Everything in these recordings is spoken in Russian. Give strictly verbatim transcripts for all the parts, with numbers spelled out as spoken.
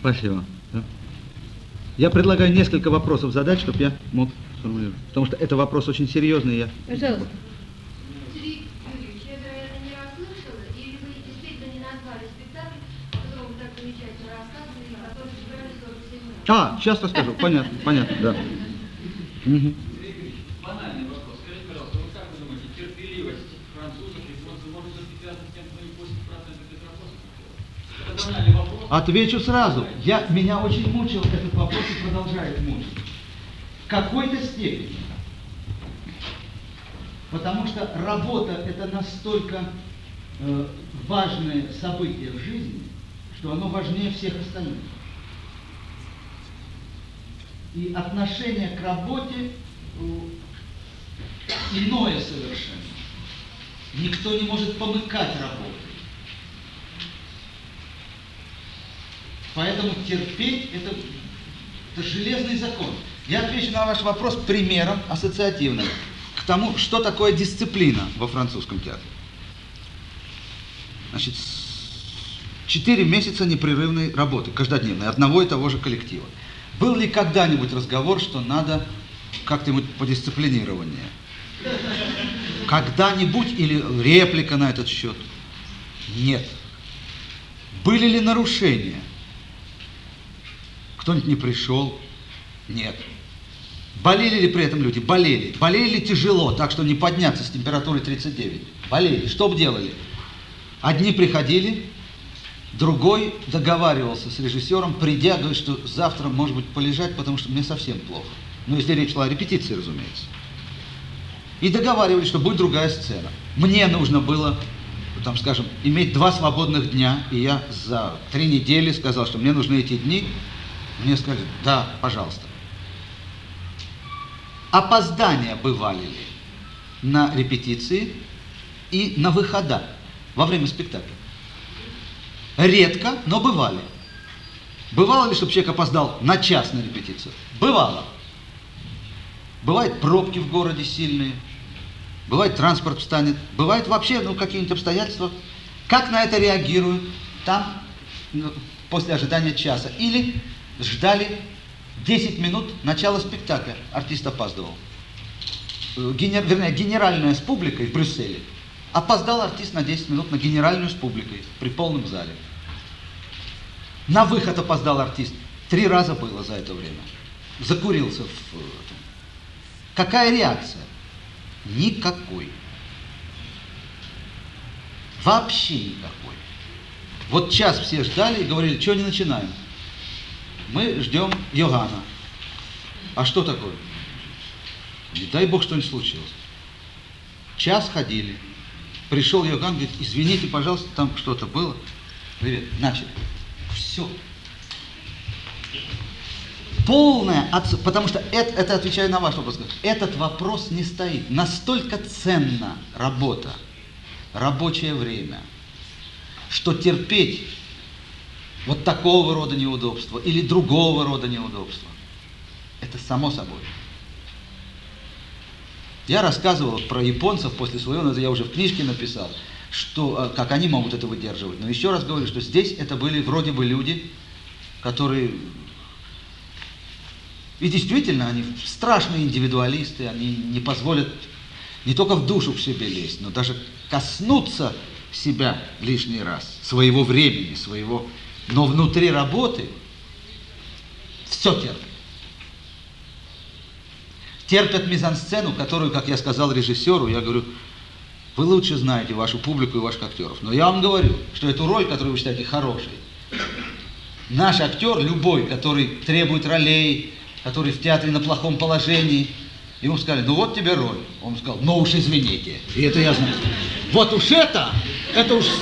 Спасибо. Да. Я предлагаю несколько вопросов задать, чтобы я мог сформулировать. Потому что это вопрос очень серьезный. Я... Пожалуйста. Сергей Юрьевич, я, вероятно, не расслышала, или вы действительно не назвали спектакль, о котором вы так замечательно рассказывали, который сыграли сорок семь раз? А, сейчас расскажу. Понятно, понятно, да. Угу. Банальный вопрос. Скажите, пожалуйста, вы как вы думаете, терпеливость французов и французов может быть связана с тем, что они восемьдесят процентов Петропавловска? Это банальный вопрос. Отвечу сразу. Я, меня очень мучил этот вопрос и продолжает мучить. В какой-то степени. Потому что работа – это настолько э, важное событие в жизни, что оно важнее всех остальных. И отношение к работе э, иное совершенно. Никто не может помыкать работой. Поэтому терпеть – это, это железный закон. Я отвечу на ваш вопрос примером ассоциативным к тому, что такое дисциплина во французском театре. Значит, четыре месяца непрерывной работы, каждодневной, одного и того же коллектива. Был ли когда-нибудь разговор, что надо как-нибудь подисциплинирование? Когда-нибудь или реплика на этот счет? Нет. Были ли нарушения? Кто-нибудь не пришел? Нет. Болели ли при этом люди? Болели. Болели ли тяжело, так что не подняться с температурой тридцать девять? Болели. Что бы делали? Одни приходили, другой договаривался с режиссером, придя, говорит, что завтра, может быть, полежать, потому что мне совсем плохо. Ну, если речь шла о репетиции, разумеется. И договаривались, что будет другая сцена. Мне нужно было, там, скажем, иметь два свободных дня, и я за три недели сказал, что мне нужны эти дни. Мне сказали, да, пожалуйста. Опоздания бывали ли на репетиции и на выхода во время спектакля? Редко, но бывали. Бывало ли, чтобы человек опоздал на час на репетицию? Бывало. Бывают пробки в городе сильные, бывает транспорт встанет, бывает вообще ну, какие-нибудь обстоятельства. Как на это реагируют там ну, после ожидания часа? Или ждали десять минут начала спектакля, артист опаздывал. Генер, вернее, генеральная с публикой в Брюсселе. Опоздал артист на десять минут на генеральную с публикой при полном зале. На выход опоздал артист. Три раза было за это время. Закурился в... Какая реакция? Никакой. Вообще никакой. Вот час все ждали и говорили, что не начинаем? Мы ждем Йоганна. А что такое? Не дай Бог, что-нибудь случилось. Час ходили. Пришел Йоганн, говорит, извините, пожалуйста, там что-то было. Привет, начали. Все. Полное отсутствие. Потому что это, это, отвечаю на ваш вопрос, этот вопрос не стоит. Настолько ценна работа, рабочее время, что терпеть вот такого рода неудобства или другого рода неудобства, это само собой. Я рассказывал про японцев после своего, это я уже в книжке написал, что, как они могут это выдерживать. Но еще раз говорю, что здесь это были вроде бы люди, которые... И действительно, они страшные индивидуалисты, они не позволят не только в душу к себе лезть, но даже коснуться себя лишний раз, своего времени, своего... Но внутри работы все терпят. Терпят мизансцену, которую, как я сказал режиссеру, я говорю, вы лучше знаете вашу публику и ваших актеров. Но я вам говорю, что эту роль, которую вы считаете хорошей, наш актер, любой, который требует ролей, который в театре на плохом положении, ему сказали, ну вот тебе роль. Он сказал, ну уж извините. И это я знаю. Вот уж это, это уж...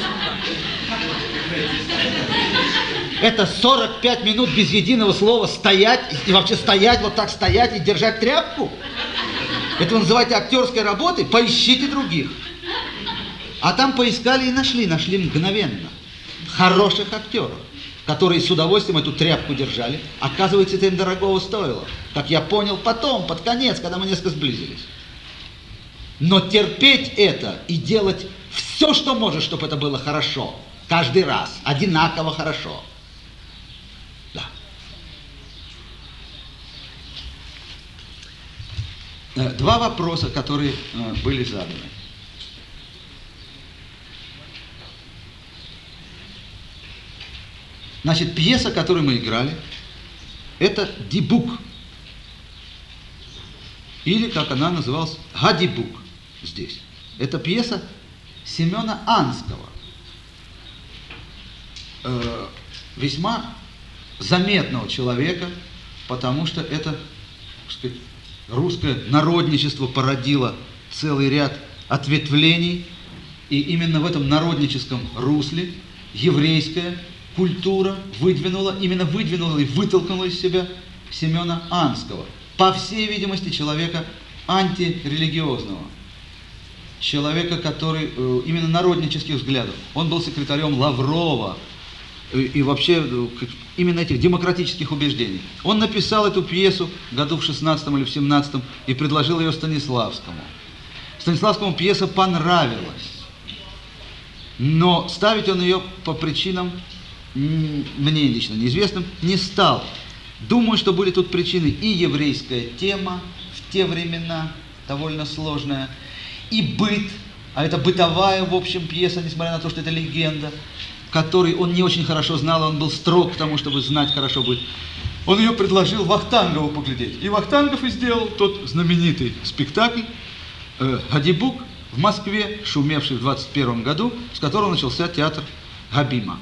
Это сорок пять минут без единого слова стоять, и вообще стоять, вот так стоять и держать тряпку. Это вы называете актерской работой? Поищите других. А там поискали и нашли, нашли мгновенно. Хороших актеров, которые с удовольствием эту тряпку держали. Оказывается, это им дорогого стоило. Как я понял потом, под конец, когда мы несколько сблизились. Но терпеть это и делать все, что можешь, чтобы это было хорошо. Каждый раз. Одинаково хорошо. Да. Э, Два вопроса, которые э, были заданы. Значит, пьеса, которую мы играли, это «Дибук». Или, как она называлась, «Гадибук» здесь. Это пьеса Семена Анского. Э, весьма заметного человека, потому что это, так сказать, русское народничество породило целый ряд ответвлений, и именно в этом народническом русле еврейская культура выдвинула, именно выдвинула и вытолкнула из себя Семена Анского, по всей видимости, человека антирелигиозного, человека, который э, именно народнических взглядов. Он был секретарем Лаврова э, и вообще э, именно этих демократических убеждений. Он написал эту пьесу году в шестнадцатом или в семнадцатом и предложил ее Станиславскому. Станиславскому пьеса понравилась, но ставить он ее по причинам мне лично неизвестным не стал. Думаю, что были тут причины и еврейская тема в те времена, довольно сложная, и быт, а это бытовая, в общем, пьеса, несмотря на то, что это легенда, который он не очень хорошо знал, он был строг к тому, чтобы знать хорошо быт. Он ее предложил Вахтангову поглядеть. И Вахтангов и сделал тот знаменитый спектакль э, «Гадибук» в Москве, шумевший в двадцать первом году, с которого начался театр Габима.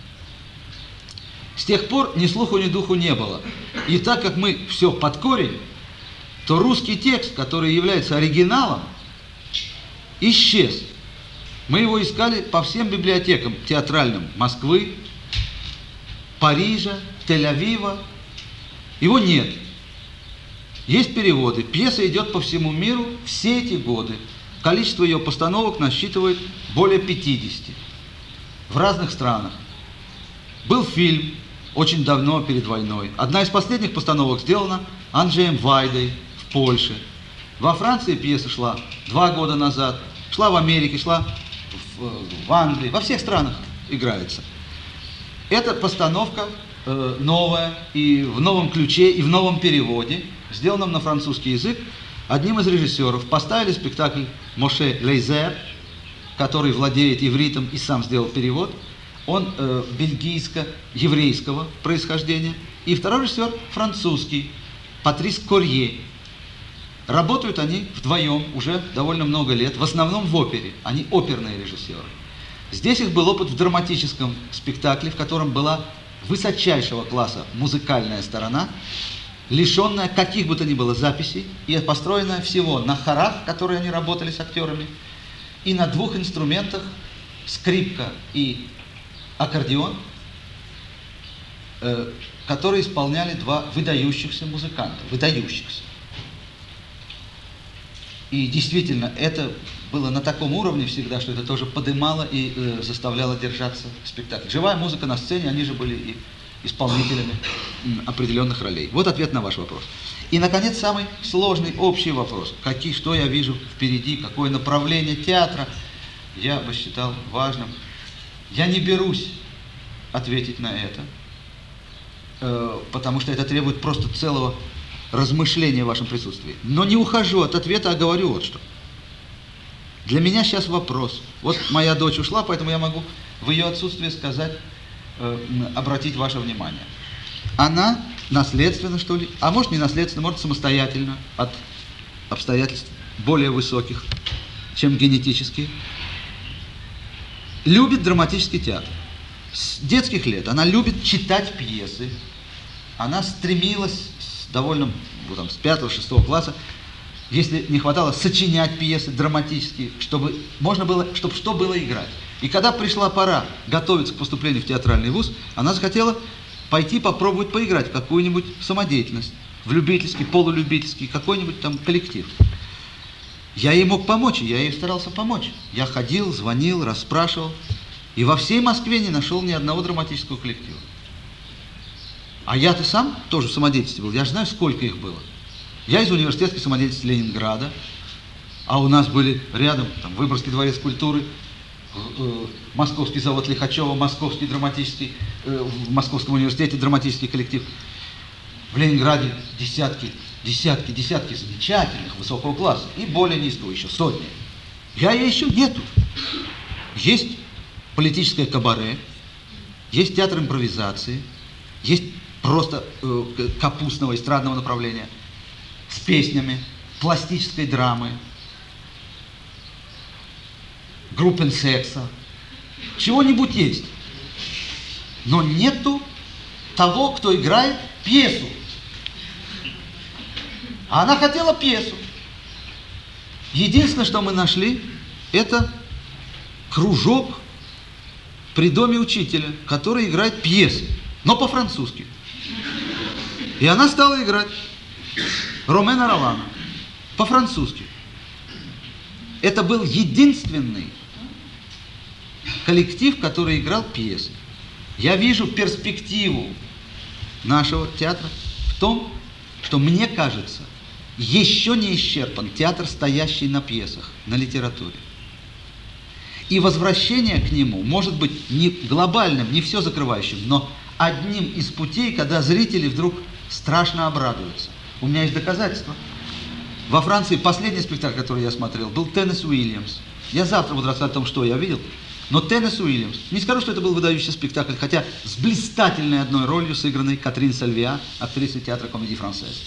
С тех пор ни слуху, ни духу не было. И так как мы все под корень, то русский текст, который является оригиналом, исчез. Мы его искали по всем библиотекам театральным Москвы, Парижа, Тель-Авива. Его нет. Есть переводы. Пьеса идет по всему миру все эти годы. Количество ее постановок насчитывает более пятидесяти в разных странах. Был фильм очень давно, перед войной. Одна из последних постановок сделана Анджеем Вайдой в Польше. Во Франции пьеса шла два года назад, шла в Америке, шла в, в Англии, во всех странах играется. Эта постановка э, новая, и в новом ключе, и в новом переводе, сделанном на французский язык, одним из режиссеров. Поставили спектакль Моше Лейзер, который владеет ивритом и сам сделал перевод. Он э, бельгийско-еврейского происхождения. И второй режиссер французский, Патрис Корье. Работают они вдвоем уже довольно много лет, в основном в опере. Они оперные режиссеры. Здесь их был опыт в драматическом спектакле, в котором была высочайшего класса музыкальная сторона, лишенная каких бы то ни было записей, и построенная всего на хорах, которые они работали с актерами, и на двух инструментах, скрипка и аккордеон, э, которые исполняли два выдающихся музыканта, выдающихся. И действительно, это было на таком уровне всегда, что это тоже подымало и э, заставляло держаться спектакль. Живая музыка на сцене, они же были и исполнителями м, определенных ролей. Вот ответ на ваш вопрос. И, наконец, самый сложный общий вопрос. Какие, что я вижу впереди, какое направление театра я бы считал важным. Я не берусь ответить на это, э, потому что это требует просто целого размышления в вашем присутствии. Но не ухожу от ответа, а говорю вот что. Для меня сейчас вопрос. Вот моя дочь ушла, поэтому я могу в ее отсутствие сказать, э, обратить ваше внимание. Она наследственно, что ли, а может не наследственно, может самостоятельно, от обстоятельств более высоких, чем генетические, любит драматический театр. С детских лет она любит читать пьесы. Она стремилась с довольно, ну, там, с пятого-шестого класса, если не хватало, сочинять пьесы драматические, чтобы можно было, чтобы что было играть. И когда пришла пора готовиться к поступлению в театральный вуз, она захотела пойти попробовать поиграть в какую-нибудь самодеятельность, в любительский, полулюбительский, какой-нибудь там коллектив. Я ей мог помочь, и я ей старался помочь. Я ходил, звонил, расспрашивал, и во всей Москве не нашел ни одного драматического коллектива. А я-то сам тоже в самодеятельности был, я же знаю, сколько их было. Я из университетской самодеятельности Ленинграда, а у нас были рядом там, Выборгский дворец культуры, э, Московский завод Лихачева, Московский драматический, э, в Московском университете драматический коллектив. В Ленинграде десятки десятки, десятки замечательных, высокого класса, и более низкого еще, сотни. Я ее еще нету. Есть политическое кабаре, есть театр импровизации, есть просто э, капустного эстрадного направления с песнями, пластической драмы, группенсекса, чего-нибудь есть. Но нету того, кто играет пьесу. А она хотела пьесу. Единственное, что мы нашли, это кружок при доме учителя, который играет пьесы, но по-французски. И она стала играть Ромена Ролана по-французски. Это был единственный коллектив, который играл пьесы. Я вижу перспективу нашего театра в том, что, мне кажется, еще не исчерпан театр, стоящий на пьесах, на литературе. И возвращение к нему может быть не глобальным, не все закрывающим, но одним из путей, когда зрители вдруг страшно обрадуются. У меня есть доказательства. Во Франции последний спектакль, который я смотрел, был «Теннесс Уильямс». Я завтра буду рассказывать о том, что я видел. Но «Теннесс Уильямс». Не скажу, что это был выдающийся спектакль, хотя с блистательной одной ролью, сыгранной Катрин Сальвиа, актрисой театра Комедии Франсез.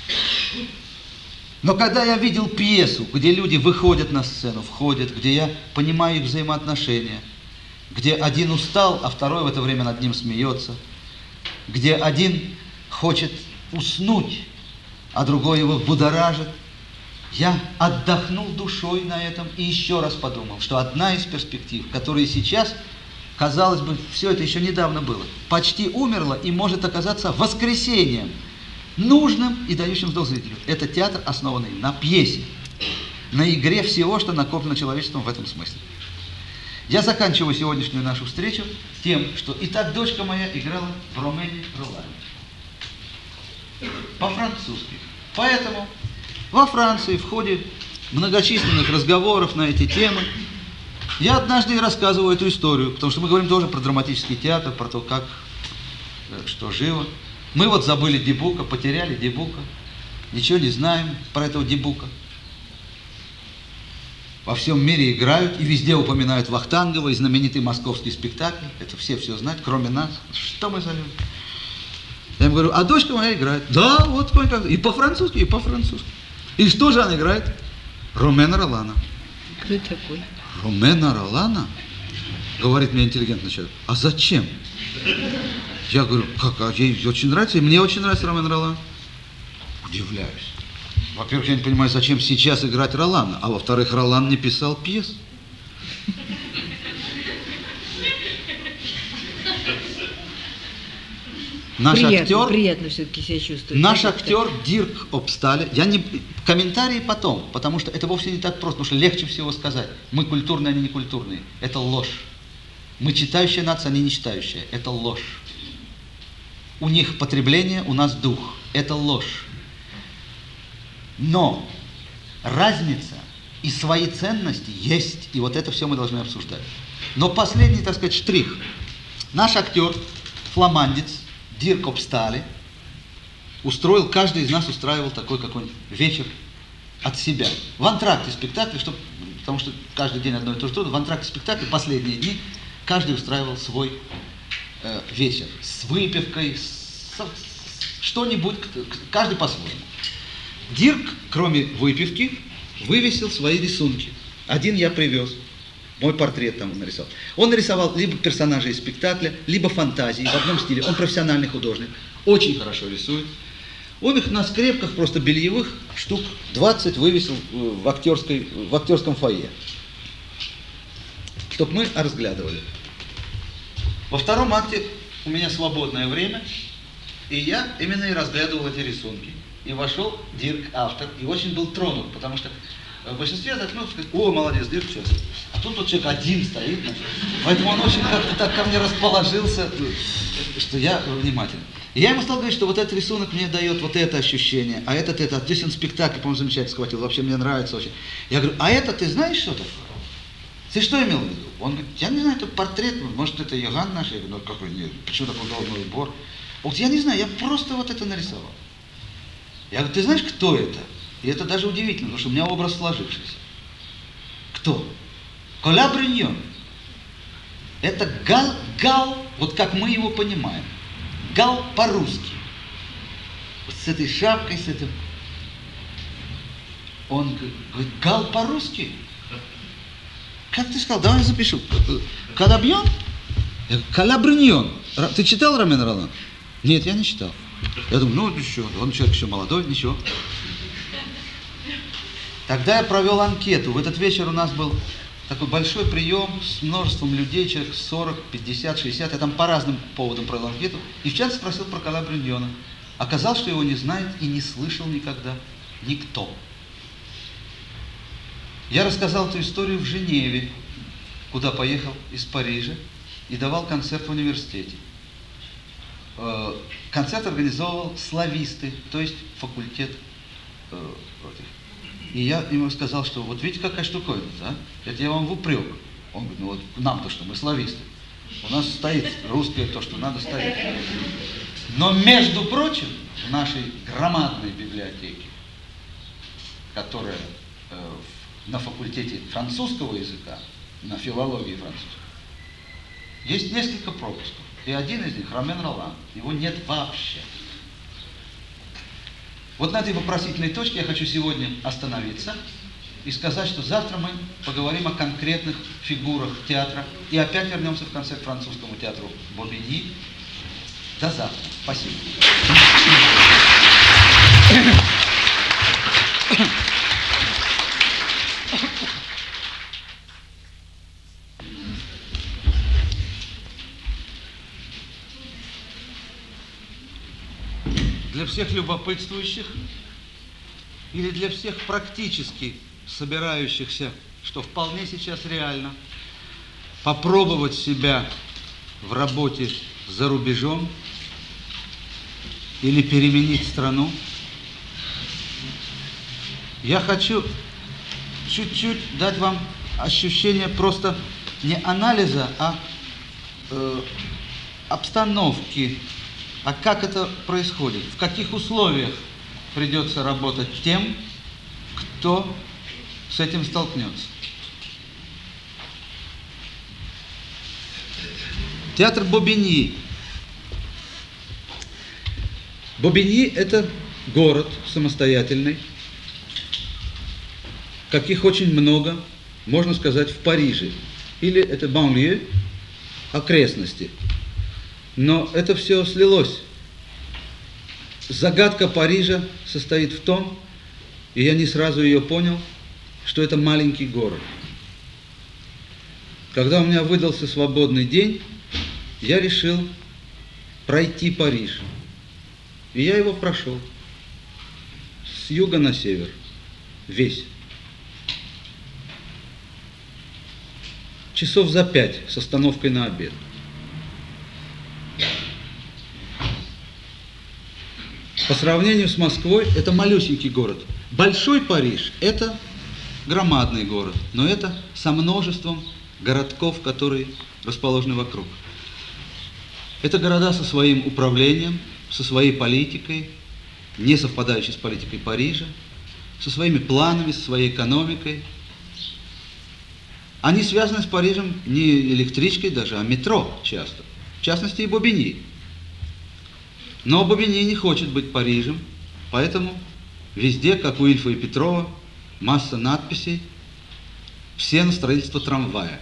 Но когда я видел пьесу, где люди выходят на сцену, входят, где я понимаю их взаимоотношения, где один устал, а второй в это время над ним смеется, где один хочет уснуть, а другой его будоражит, я отдохнул душой на этом и еще раз подумал, что одна из перспектив, которые сейчас, казалось бы, все это еще недавно было, почти умерла и может оказаться воскресением, нужным и дающим вдох зрителю. Это театр, основанный на пьесе, на игре всего, что накоплено человечеством в этом смысле. Я заканчиваю сегодняшнюю нашу встречу тем, что итак дочка моя играла в Ромене Ролане. По-французски. Поэтому во Франции в ходе многочисленных разговоров на эти темы я однажды и рассказываю эту историю, потому что мы говорим тоже про драматический театр, про то, как, что живо. Мы вот забыли Дебука, потеряли Дебука, ничего не знаем про этого Дебука. Во всем мире играют и везде упоминают Вахтангова и знаменитый московский спектакль. Это все все знают, кроме нас. Что мы за люди? Я им говорю, а дочка моя играет. Да, вот как. И по-французски, и по-французски. И что же она играет? Ромена Ролана. Кто такой? Ромена Ролана? Говорит мне интеллигентный человек. А зачем? Я говорю, как, а ей очень нравится, и мне очень нравится Ромен Ролан. Удивляюсь. Во-первых, я не понимаю, зачем сейчас играть Ролана, а во-вторых, Ролан не писал пьес. Наш приятно, актер, приятно все-таки себя чувствовать. наш Так, актер Дирк Обстале, я не, комментарии потом, потому что это вовсе не так просто, потому что легче всего сказать, мы культурные, они не культурные, это ложь. Мы читающая нация, они не читающая, это ложь. У них потребление, у нас дух, это ложь. Но разница и свои ценности есть, и вот это все мы должны обсуждать. Но последний, так сказать, штрих. Наш актер, фламандец, Дирк Обстале, устроил, каждый из нас устраивал такой какой-нибудь вечер от себя. В антракте спектакля, чтобы, потому что каждый день одно и то же, в антракте спектакля последние дни каждый устраивал свой э, вечер с выпивкой, с, с, что-нибудь, каждый по-своему. Дирк, кроме выпивки, вывесил свои рисунки. Один я привез. Мой портрет там он нарисовал. Он нарисовал либо персонажей из спектакля, либо фантазии в одном стиле. Он профессиональный художник, очень хорошо рисует. Он их на скрепках просто бельевых штук двадцать вывесил в, актерской, в актерском фойе, чтобы мы разглядывали. Во втором акте у меня свободное время, и я именно и разглядывал эти рисунки. И вошел Дирк, автор, и очень был тронут, потому что в большинстве откликнулся, сказать, о, молодец, Дирк, сейчас. А тут вот человек один стоит, значит. Поэтому он очень как-то так ко мне расположился, что я внимательный. И я ему стал говорить, что вот этот рисунок мне дает вот это ощущение, а этот, это, здесь он спектакль, по-моему, замечательно схватил, вообще мне нравится очень. Я говорю, а это ты знаешь, что такое? Ты что имел в виду? Он говорит, я не знаю, это портрет, может, это Йоган наш? Я говорю, ну какой, нет, почему такой головной убор? Вот я не знаю, я просто вот это нарисовал. Я говорю, ты знаешь, кто это? И это даже удивительно, потому что у меня образ сложившийся. Кто? Коля Бриньон. Это гал, гал, вот как мы его понимаем. Гал по-русски. Вот с этой шапкой, с этим. Он говорит, гал по-русски? Как ты сказал? Давай я запишу. Калабьон? Я говорю, Калабриньон. Ты читал Ромен Ролан? Нет, я не читал. Я думаю, ну ничего, он человек еще молодой, ничего. Тогда я провел анкету. В этот вечер у нас был такой большой прием с множеством людей, человек сорок, пятьдесят, шестьдесят. Я там по разным поводам провел анкету. И в частности спросил про Коля Бриньона. Оказалось, что его не знает и не слышал никогда никто. Я рассказал эту историю в Женеве, куда поехал из Парижа и давал концерт в университете. Концерт организовывал слависты, то есть факультет. И я ему сказал, что вот видите, какая штуковина, да? Это я вам в упрек. Он говорит, ну вот нам-то что, мы слависты. У нас стоит русское то, что надо стоит. Но, между прочим, в нашей громадной библиотеке, которая э, на факультете французского языка, на филологии французского, есть несколько пропусков. И один из них, Ромен Ролан, его нет вообще. Вот на этой вопросительной точке я хочу сегодня остановиться и сказать, что завтра мы поговорим о конкретных фигурах театра и опять вернемся в конце к французскому театру Бобини. До завтра. Спасибо. Для всех любопытствующих или для всех практически собирающихся, что вполне сейчас реально, попробовать себя в работе за рубежом или переменить страну, я хочу чуть-чуть дать вам ощущение просто не анализа, а э, обстановки. А как это происходит? В каких условиях придется работать тем, кто с этим столкнется? Театр Бобини. Бобини – это город самостоятельный, каких очень много, можно сказать, в Париже. Или это банлиeu, окрестности. Но это все слилось. Загадка Парижа состоит в том, и я не сразу ее понял, что это маленький город. Когда у меня выдался свободный день, я решил пройти Париж. И я его прошел. С юга на север. Весь. Часов за пять с остановкой на обед. По сравнению с Москвой, это малюсенький город. Большой Париж – это громадный город, но это со множеством городков, которые расположены вокруг. Это города со своим управлением, со своей политикой, не совпадающей с политикой Парижа, со своими планами, со своей экономикой. Они связаны с Парижем не электричкой даже, а метро часто. В частности и Бобини. Но Бобини не хочет быть Парижем, поэтому везде, как у Ильфа и Петрова, масса надписей, все на строительство трамвая.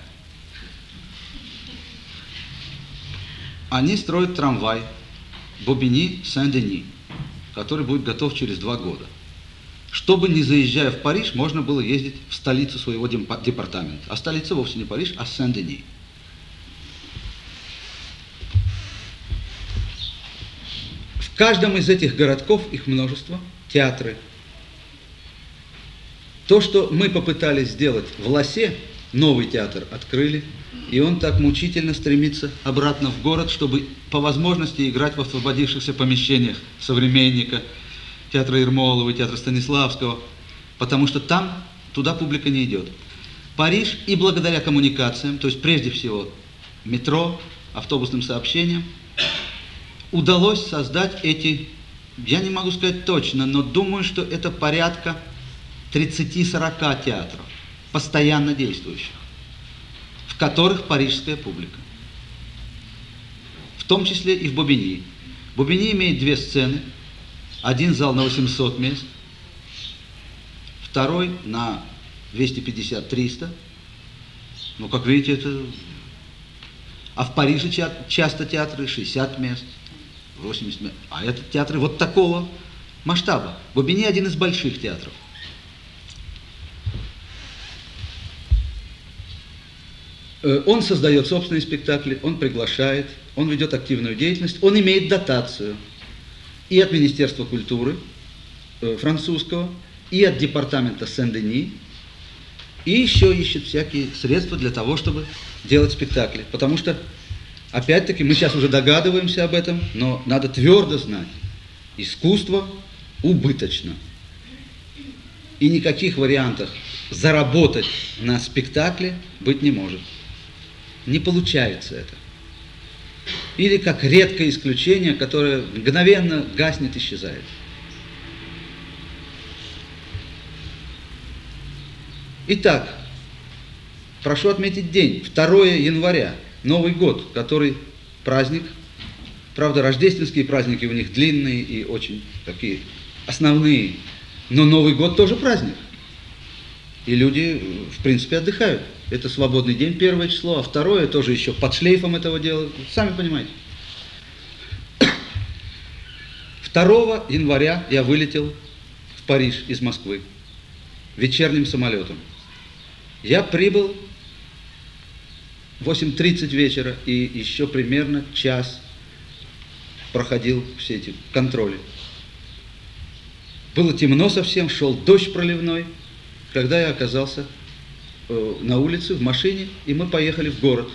Они строят трамвай Бобини-Сен-Дени, который будет готов через два года. Чтобы, не заезжая в Париж, можно было ездить в столицу своего департамента. А столица вовсе не Париж, а Сен-Дени. В каждом из этих городков, их множество, театры. То, что мы попытались сделать в Лассе, новый театр открыли, и он так мучительно стремится обратно в город, чтобы по возможности играть в освободившихся помещениях современника, театра Ермолова, театра Станиславского, потому что там, туда публика не идет. Париж и благодаря коммуникациям, то есть прежде всего метро, автобусным сообщениям, удалось создать эти я не могу сказать точно, но думаю, что это порядка тридцати-сорока театров, постоянно действующих, в которых парижская публика. В том числе и в Бобини. Бобини имеет две сцены. Один зал на восемьсот мест, второй на двести пятьдесят - триста. Ну, как видите, это... А в Париже часто театры шестьдесят мест, восемьдесят мест. А это театры вот такого масштаба. Бобини один из больших театров. Он создает собственные спектакли, он приглашает, он ведет активную деятельность, он имеет дотацию и от Министерства культуры э, французского, и от департамента Сен-Дени, и еще ищет всякие средства для того, чтобы делать спектакли. Потому что, опять-таки, мы сейчас уже догадываемся об этом, но надо твердо знать, искусство убыточно. И никаких вариантов заработать на спектакле быть не может. Не получается это. Или как редкое исключение, которое мгновенно гаснет, исчезает. Итак, прошу отметить день, второе января, Новый год, который праздник. Правда, рождественские праздники у них длинные и очень такие основные. Но Новый год тоже праздник. И люди, в принципе, отдыхают. Это свободный день, первое число, а второе тоже еще под шлейфом этого дела. Сами понимаете. второго января я вылетел в Париж из Москвы вечерним самолетом. Я прибыл в восемь тридцать вечера, и еще примерно час проходил все эти контроли. Было темно совсем, шел дождь проливной, когда я оказался э, на улице, в машине, и мы поехали в город.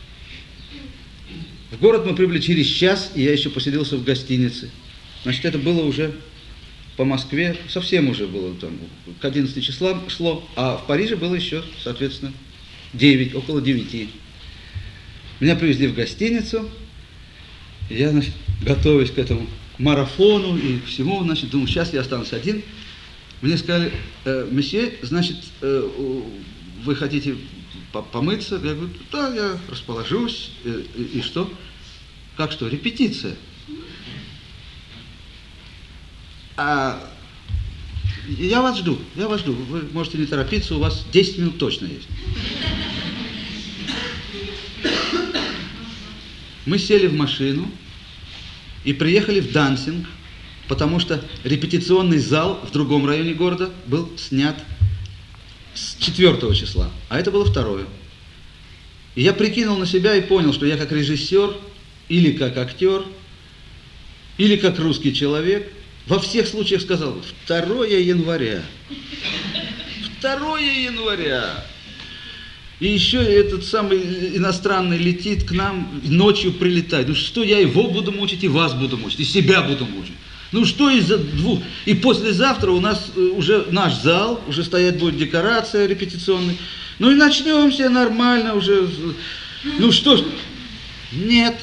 В город мы прибыли через час, и я еще поселился в гостинице. Значит, это было уже по Москве, совсем уже было там, к одиннадцати числам шло, а в Париже было еще, соответственно, девять, около девяти. Меня привезли в гостиницу, и я, значит, готовясь к этому марафону и всему, значит, думаю, сейчас я останусь один. Мне сказали: э, месье, значит, э, вы хотите помыться? Я говорю: да, я расположусь. Э, и, и что? Как что? Репетиция. А я вас жду, я вас жду. Вы можете не торопиться, у вас десять минут точно есть. Мы сели в машину и приехали в Дансинг, потому что репетиционный зал в другом районе города был снят с четвертого числа, а это было второе. И я прикинул на себя и понял, что я как режиссер, или как актер, или как русский человек, во всех случаях сказал: второе января. второе января. И еще этот самый иностранный летит к нам, ночью прилетает. Ну что я его буду мучить, и вас буду мучить, и себя буду мучить. Ну что из-за двух... И послезавтра у нас уже наш зал, уже стоять будет декорация репетиционная. Ну и начнем все нормально уже. Ну что ж... Нет.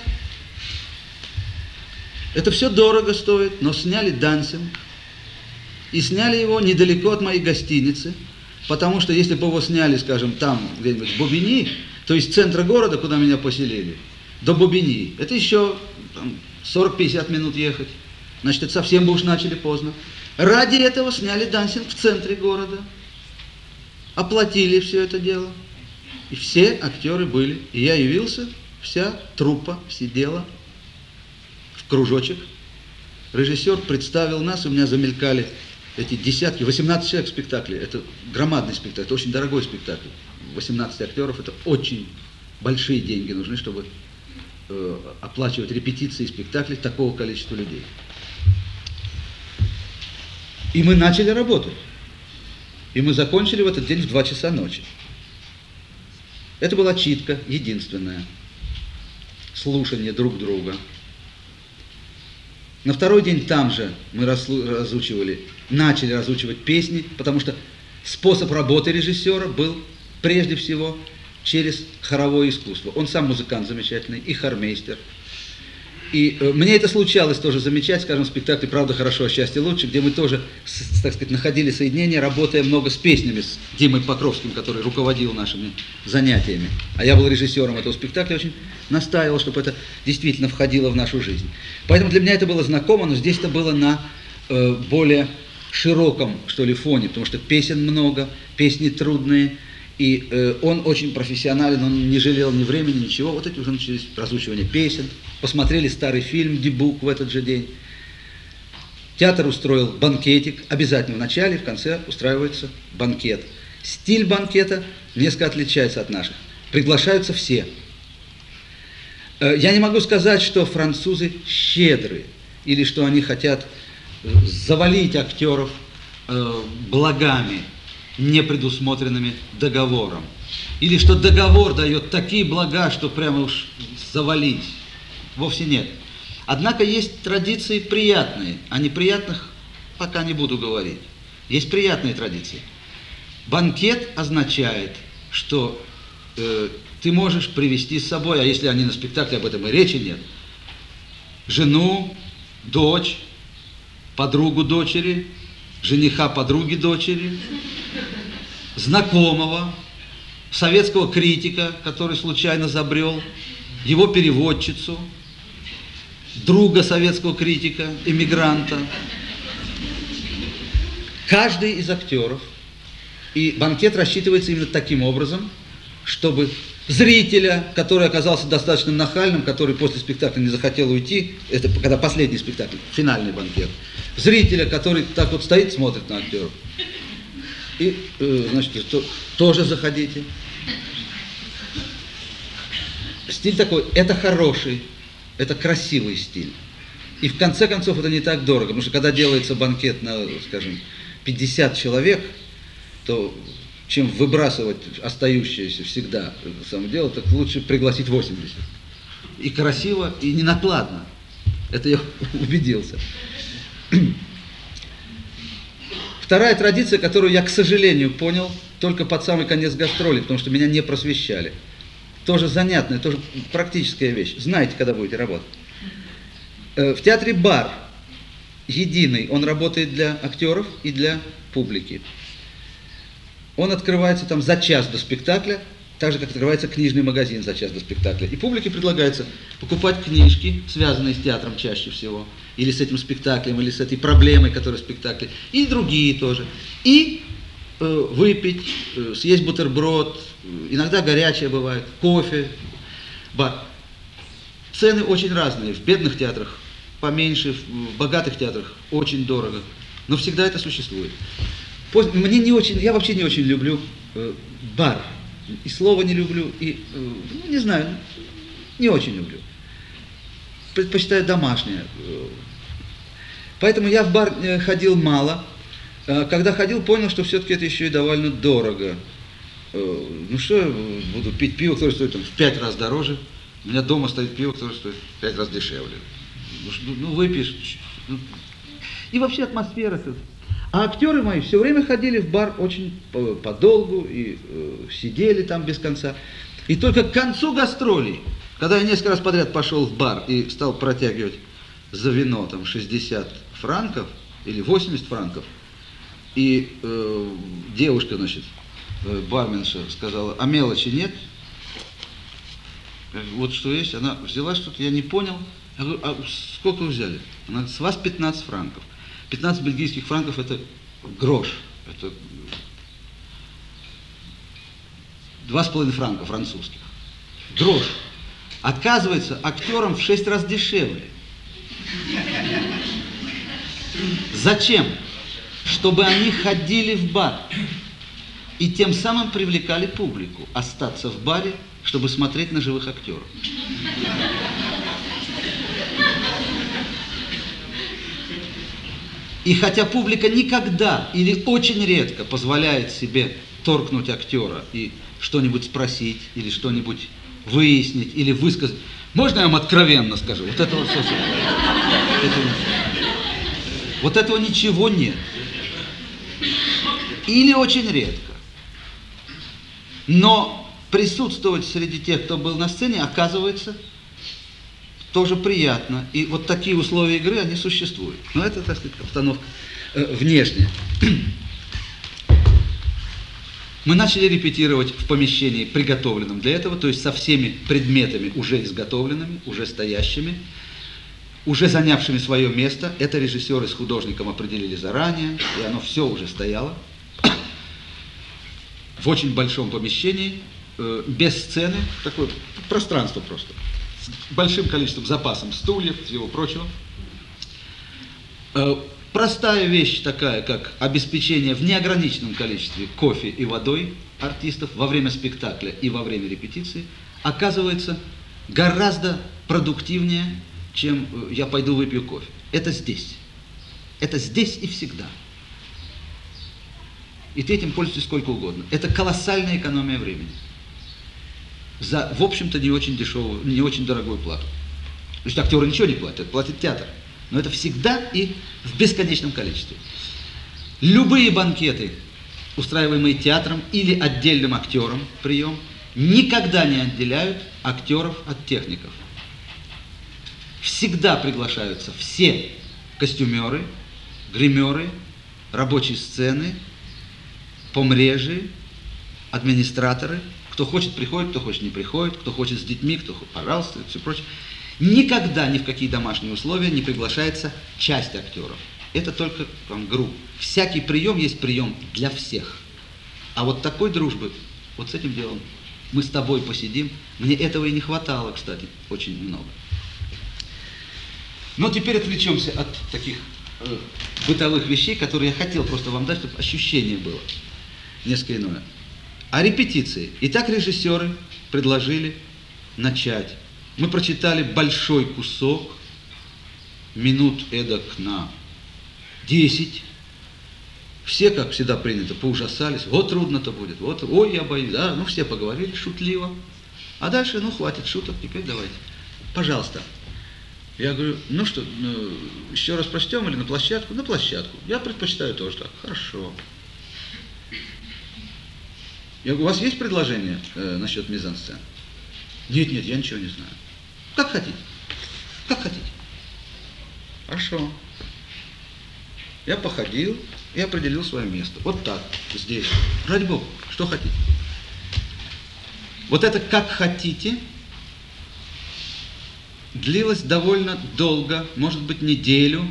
Это все дорого стоит, но сняли Дансинг. И сняли его недалеко от моей гостиницы. Потому что если бы его сняли, скажем, там, где-нибудь в Бобини, то есть центра города, куда меня поселили, до Бобини, это еще сорок-пятьдесят минут ехать. Значит, это совсем бы уж начали поздно. Ради этого сняли Дансинг в центре города. Оплатили все это дело. И все актеры были. И я явился, вся труппа сидела в кружочек. Режиссер представил нас, у меня замелькали эти десятки, восемнадцать человек в спектакле. Это громадный спектакль, это очень дорогой спектакль. восемнадцать актеров, это очень большие деньги нужны, чтобы э, оплачивать репетиции и спектакли такого количества людей. И мы начали работать. И мы закончили в этот день в два часа ночи. Это была читка единственная. Слушание друг друга. На второй день там же мы разучивали, начали разучивать песни, потому что способ работы режиссера был прежде всего через хоровое искусство. Он сам музыкант замечательный и хормейстер. И э, мне это случалось тоже замечать, скажем, в спектакле «Правда хорошо, а счастье лучше», где мы тоже, с, так сказать, находили соединение, работая много с песнями, с Димой Покровским, который руководил нашими занятиями. А я был режиссером этого спектакля, очень настаивал, чтобы это действительно входило в нашу жизнь. Поэтому для меня это было знакомо, но здесь это было на э, более широком, что ли, фоне, потому что песен много, песни трудные, и э, он очень профессионален, он не жалел ни времени, ничего. Вот эти уже начались разучивание песен, посмотрели старый фильм «Дебук» в этот же день. Театр устроил банкетик, обязательно в начале и в конце устраивается банкет. Стиль банкета несколько отличается от наших. Приглашаются все. Э, я не могу сказать, что французы щедрые, или что они хотят завалить актеров э, благами, не предусмотренными договором. Или что договор дает такие блага, что прямо уж завалить. Вовсе нет. Однако есть традиции приятные. О неприятных пока не буду говорить. Есть приятные традиции. Банкет означает, что э, ты можешь привести с собой, а если они на спектакле, об этом и речи нет, жену, дочь, подругу дочери, жениха подруги дочери, знакомого, советского критика, который случайно забрел, его переводчицу, друга советского критика, эмигранта. Каждый из актеров, и банкет рассчитывается именно таким образом, чтобы зрителя, который оказался достаточно нахальным, который после спектакля не захотел уйти, это когда последний спектакль, финальный банкет, зрителя, который так вот стоит, смотрит на актеров, и, э, значит, то, тоже заходите. Стиль такой, это хороший, это красивый стиль. И в конце концов это не так дорого, потому что когда делается банкет на, скажем, пятьдесят человек, то чем выбрасывать остающееся всегда само дело, так лучше пригласить восемьдесят. И красиво, и не накладно. Это я убедился. Вторая традиция, которую я, к сожалению, понял только под самый конец гастролей, потому что меня не просвещали. Тоже занятная, тоже практическая вещь. Знаете, когда будете работать. В театре бар единый, он работает для актеров и для публики. Он открывается там за час до спектакля, так же, как открывается книжный магазин за час до спектакля. И публике предлагается покупать книжки, связанные с театром чаще всего, или с этим спектаклем, или с этой проблемой, которая в спектакле, и другие тоже. И э, выпить, э, съесть бутерброд, э, иногда горячее бывает, кофе, бар. Цены очень разные. В бедных театрах поменьше, в богатых театрах очень дорого. Но всегда это существует. Мне не очень, я вообще не очень люблю э, бар. И слова не люблю, и, э, ну, не знаю, не очень люблю. Предпочитаю домашнее. Поэтому я в бар ходил мало. Когда ходил, понял, что все-таки это еще и довольно дорого. Ну что, я буду пить пиво, которое стоит там, в пять раз дороже. У меня дома стоит пиво, которое стоит в пять раз дешевле. Ну, ну выпьешь. Ну. И вообще атмосфера. А актеры мои все время ходили в бар очень подолгу и э, сидели там без конца. И только к концу гастролей, когда я несколько раз подряд пошел в бар и стал протягивать за вино там шестьдесят франков или восемьдесят франков, и э, девушка, значит, э, барменша сказала, а мелочи нет? Я говорю, вот что есть. Она взяла что-то, я не понял. Я говорю, а сколько вы взяли? Она говорит, с вас пятнадцать франков. пятнадцать бельгийских франков это грош. Это два с половиной франка французских. Грош. Оказывается, актерам в шесть раз дешевле. Зачем? Чтобы они ходили в бар и тем самым привлекали публику остаться в баре, чтобы смотреть на живых актеров. И хотя публика никогда или очень редко позволяет себе торкнуть актера и что-нибудь спросить, или что-нибудь выяснить, или высказать. Можно я вам откровенно скажу? Вот этого совсем. Вот этого ничего нет. Или очень редко. Но присутствовать среди тех, кто был на сцене, оказывается тоже приятно. И вот такие условия игры, они существуют. Но это, так сказать, обстановка э, внешняя. Мы начали репетировать в помещении, приготовленном для этого, то есть со всеми предметами уже изготовленными, уже стоящими, уже занявшими свое место. Это режиссеры с художником определили заранее, и оно все уже стояло. В очень большом помещении, э, без сцены, такое пространство просто, с большим количеством запасом стульев и всего прочего. Э, простая вещь такая, как обеспечение в неограниченном количестве кофе и водой артистов во время спектакля и во время репетиции, оказывается гораздо продуктивнее, чем э, я пойду выпью кофе. Это здесь. Это здесь и всегда. И ты этим пользуешься сколько угодно. Это колоссальная экономия времени. За, в общем-то, не очень дешевую, не очень дорогую плату. То есть актеры ничего не платят, платит театр. Но это всегда и в бесконечном количестве. Любые банкеты, устраиваемые театром или отдельным актером, прием, никогда не отделяют актеров от техников. Всегда приглашаются все костюмеры, гримеры, рабочие сцены, помрежи, администраторы. Кто хочет, приходит, кто хочет, не приходит, кто хочет с детьми, кто хочет, пожалуйста, и все прочее. Никогда ни в какие домашние условия не приглашается часть актеров. Это только там, группа. Всякий прием есть прием для всех. А вот такой дружбы, вот с этим делом, мы с тобой посидим. Мне этого и не хватало, кстати, очень много. Но теперь отвлечемся от таких э, бытовых вещей, которые я хотел просто вам дать, чтобы ощущение было несколько иное. О репетиции. Итак, режиссеры предложили начать. Мы прочитали большой кусок, минут эдак на десять. Все, как всегда принято, поужасались. Вот трудно-то будет, вот, ой, я боюсь. Да, ну все поговорили шутливо. А дальше, ну хватит шуток, теперь давайте. Пожалуйста. Я говорю, ну что, ну, еще раз прочтем или на площадку? На площадку. Я предпочитаю тоже так. Хорошо. Я говорю, у вас есть предложение э, насчет мизансцен? Нет, нет, я ничего не знаю. Как хотите. Как хотите. Хорошо. Я походил и определил свое место. Вот так, здесь. Ради Бога, что хотите. Вот это «как хотите» длилось довольно долго, может быть, неделю,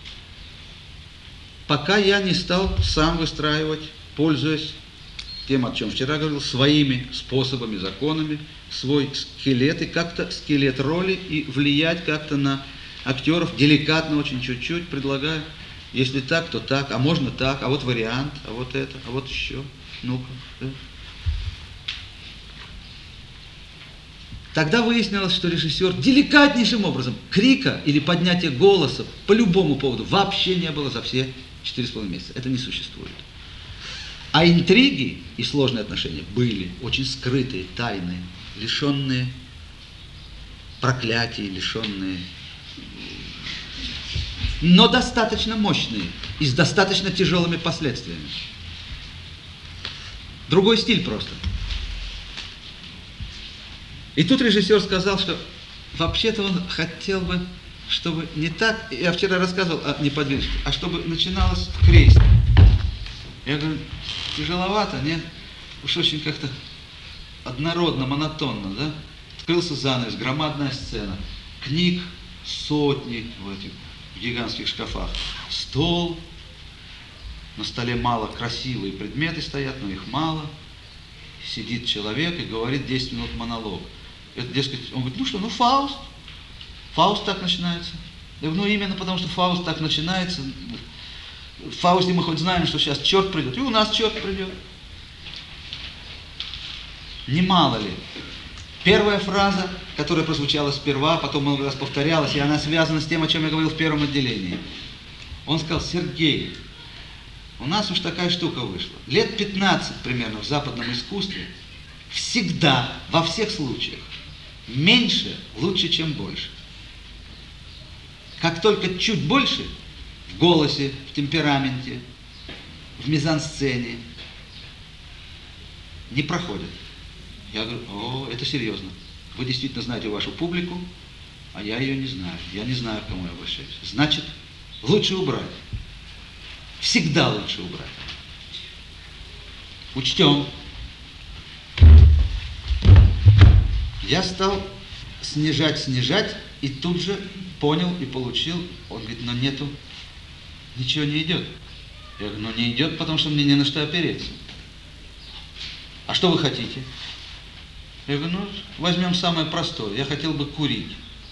пока я не стал сам выстраивать, пользуясь тем, о чем вчера говорил, своими способами, законами, свой скелет, и как-то скелет роли, и влиять как-то на актеров, деликатно очень чуть-чуть предлагаю, если так, то так, а можно так, а вот вариант, а вот это, а вот еще, ну-ка. Да. Тогда выяснилось, что режиссер деликатнейшим образом крика или поднятия голоса по любому поводу вообще не было за все четыре с половиной месяца. Это не существует. А интриги и сложные отношения были очень скрытые, тайные, лишенные проклятий, лишенные, но достаточно мощные и с достаточно тяжелыми последствиями. Другой стиль просто. И тут режиссер сказал, что вообще-то он хотел бы, чтобы не так, я вчера рассказывал о неподвижности, а чтобы начиналось в крейсере. Я говорю, тяжеловато, нет? Уж очень как-то однородно, монотонно, да? Открылся занавес, громадная сцена, книг сотни в этих гигантских шкафах, стол, на столе мало, красивые предметы стоят, но их мало, сидит человек и говорит десять минут монолог. Это, дескать, он говорит, ну что, ну Фауст, Фауст так начинается. Я говорю, ну именно потому, что Фауст так начинается, в Фаусте мы хоть знаем, что сейчас черт придет, и у нас черт придет. Немало ли. Первая фраза, которая прозвучала сперва, потом много раз повторялась, и она связана с тем, о чем я говорил в первом отделении. Он сказал, Сергей, у нас уж такая штука вышла. Лет пятнадцать примерно в западном искусстве всегда, во всех случаях, меньше лучше, чем больше. Как только чуть больше, в голосе, в темпераменте, в мизансцене, не проходит. Я говорю, о, это серьезно. Вы действительно знаете вашу публику, А я ее не знаю. Я не знаю, к кому я обращаюсь. Значит, лучше убрать. Всегда лучше убрать. Учтем. Я стал снижать, снижать, и тут же понял и получил. Он говорит, но нету, ничего не идет. Я говорю, ну не идет, потому что мне не на что опереться. А что вы хотите? Я говорю, ну возьмем самое простое. Я хотел бы курить.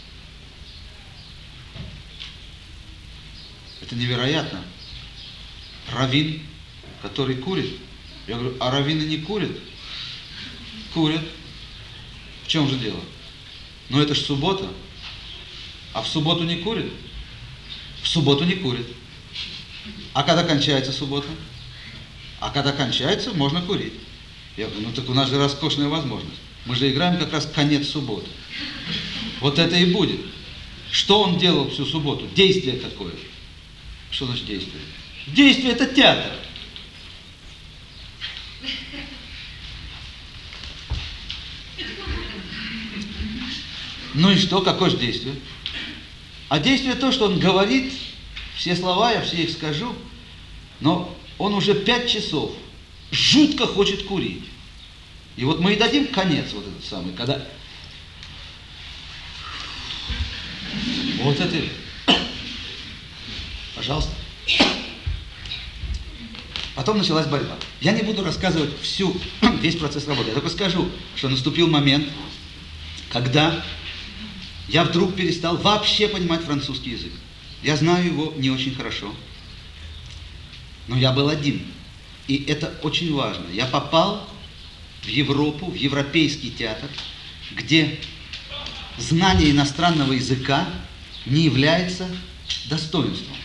Это невероятно. Раввин, который курит. Я говорю, а раввины не курят? Курят. В чем же дело? Ну это ж суббота. А в субботу не курят? В субботу не курят. А когда кончается суббота? А когда кончается, можно курить. Я говорю, ну так у нас же роскошная возможность. Мы же играем как раз конец субботы. Вот это и будет. Что он делал всю субботу? Действие какое? Что значит действие? Действие это театр. Ну и что, какое же действие? А действие то, что он говорит, все слова, я все их скажу, но он уже пять часов жутко хочет курить. И вот мы и дадим конец вот этот самый, когда... Вот это... Пожалуйста. Потом началась борьба. Я не буду рассказывать всю, весь процесс работы. Я только скажу, что наступил момент, когда я вдруг перестал вообще понимать французский язык. Я знаю его не очень хорошо, но я был один. И это очень важно. Я попал в Европу, в европейский театр, где знание иностранного языка не является достоинством.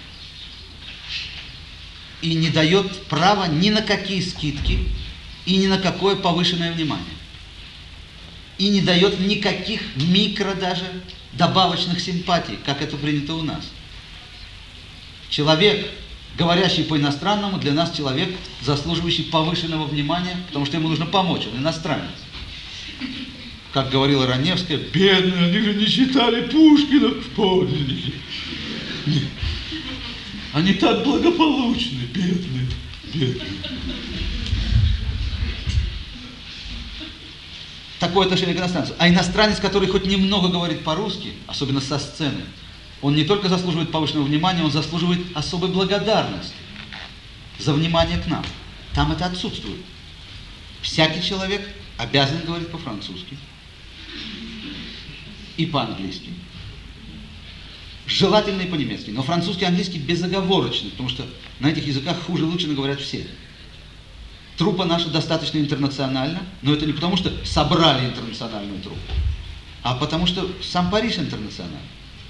И не дает права ни на какие скидки, и ни на какое повышенное внимание. И не дает никаких микро даже добавочных симпатий, как это принято у нас. Человек, говорящий по-иностранному, для нас человек, заслуживающий повышенного внимания, потому что ему нужно помочь, он иностранец. Как говорила Раневская, бедные, они же не читали Пушкина в подлиннике. Они так благополучны, бедные, бедные. Такое отношение к иностранцу. А иностранец, который хоть немного говорит по-русски, особенно со сцены, он не только заслуживает повышенного внимания, он заслуживает особой благодарности за внимание к нам. Там это отсутствует. Всякий человек обязан говорить по-французски и по-английски. Желательно и по-немецки. Но французский и английский безоговорочный, потому что на этих языках хуже лучше говорят все. Труппа наша достаточно интернациональна, но это не потому, что собрали интернациональную труппу, а потому что сам Париж интернациональный.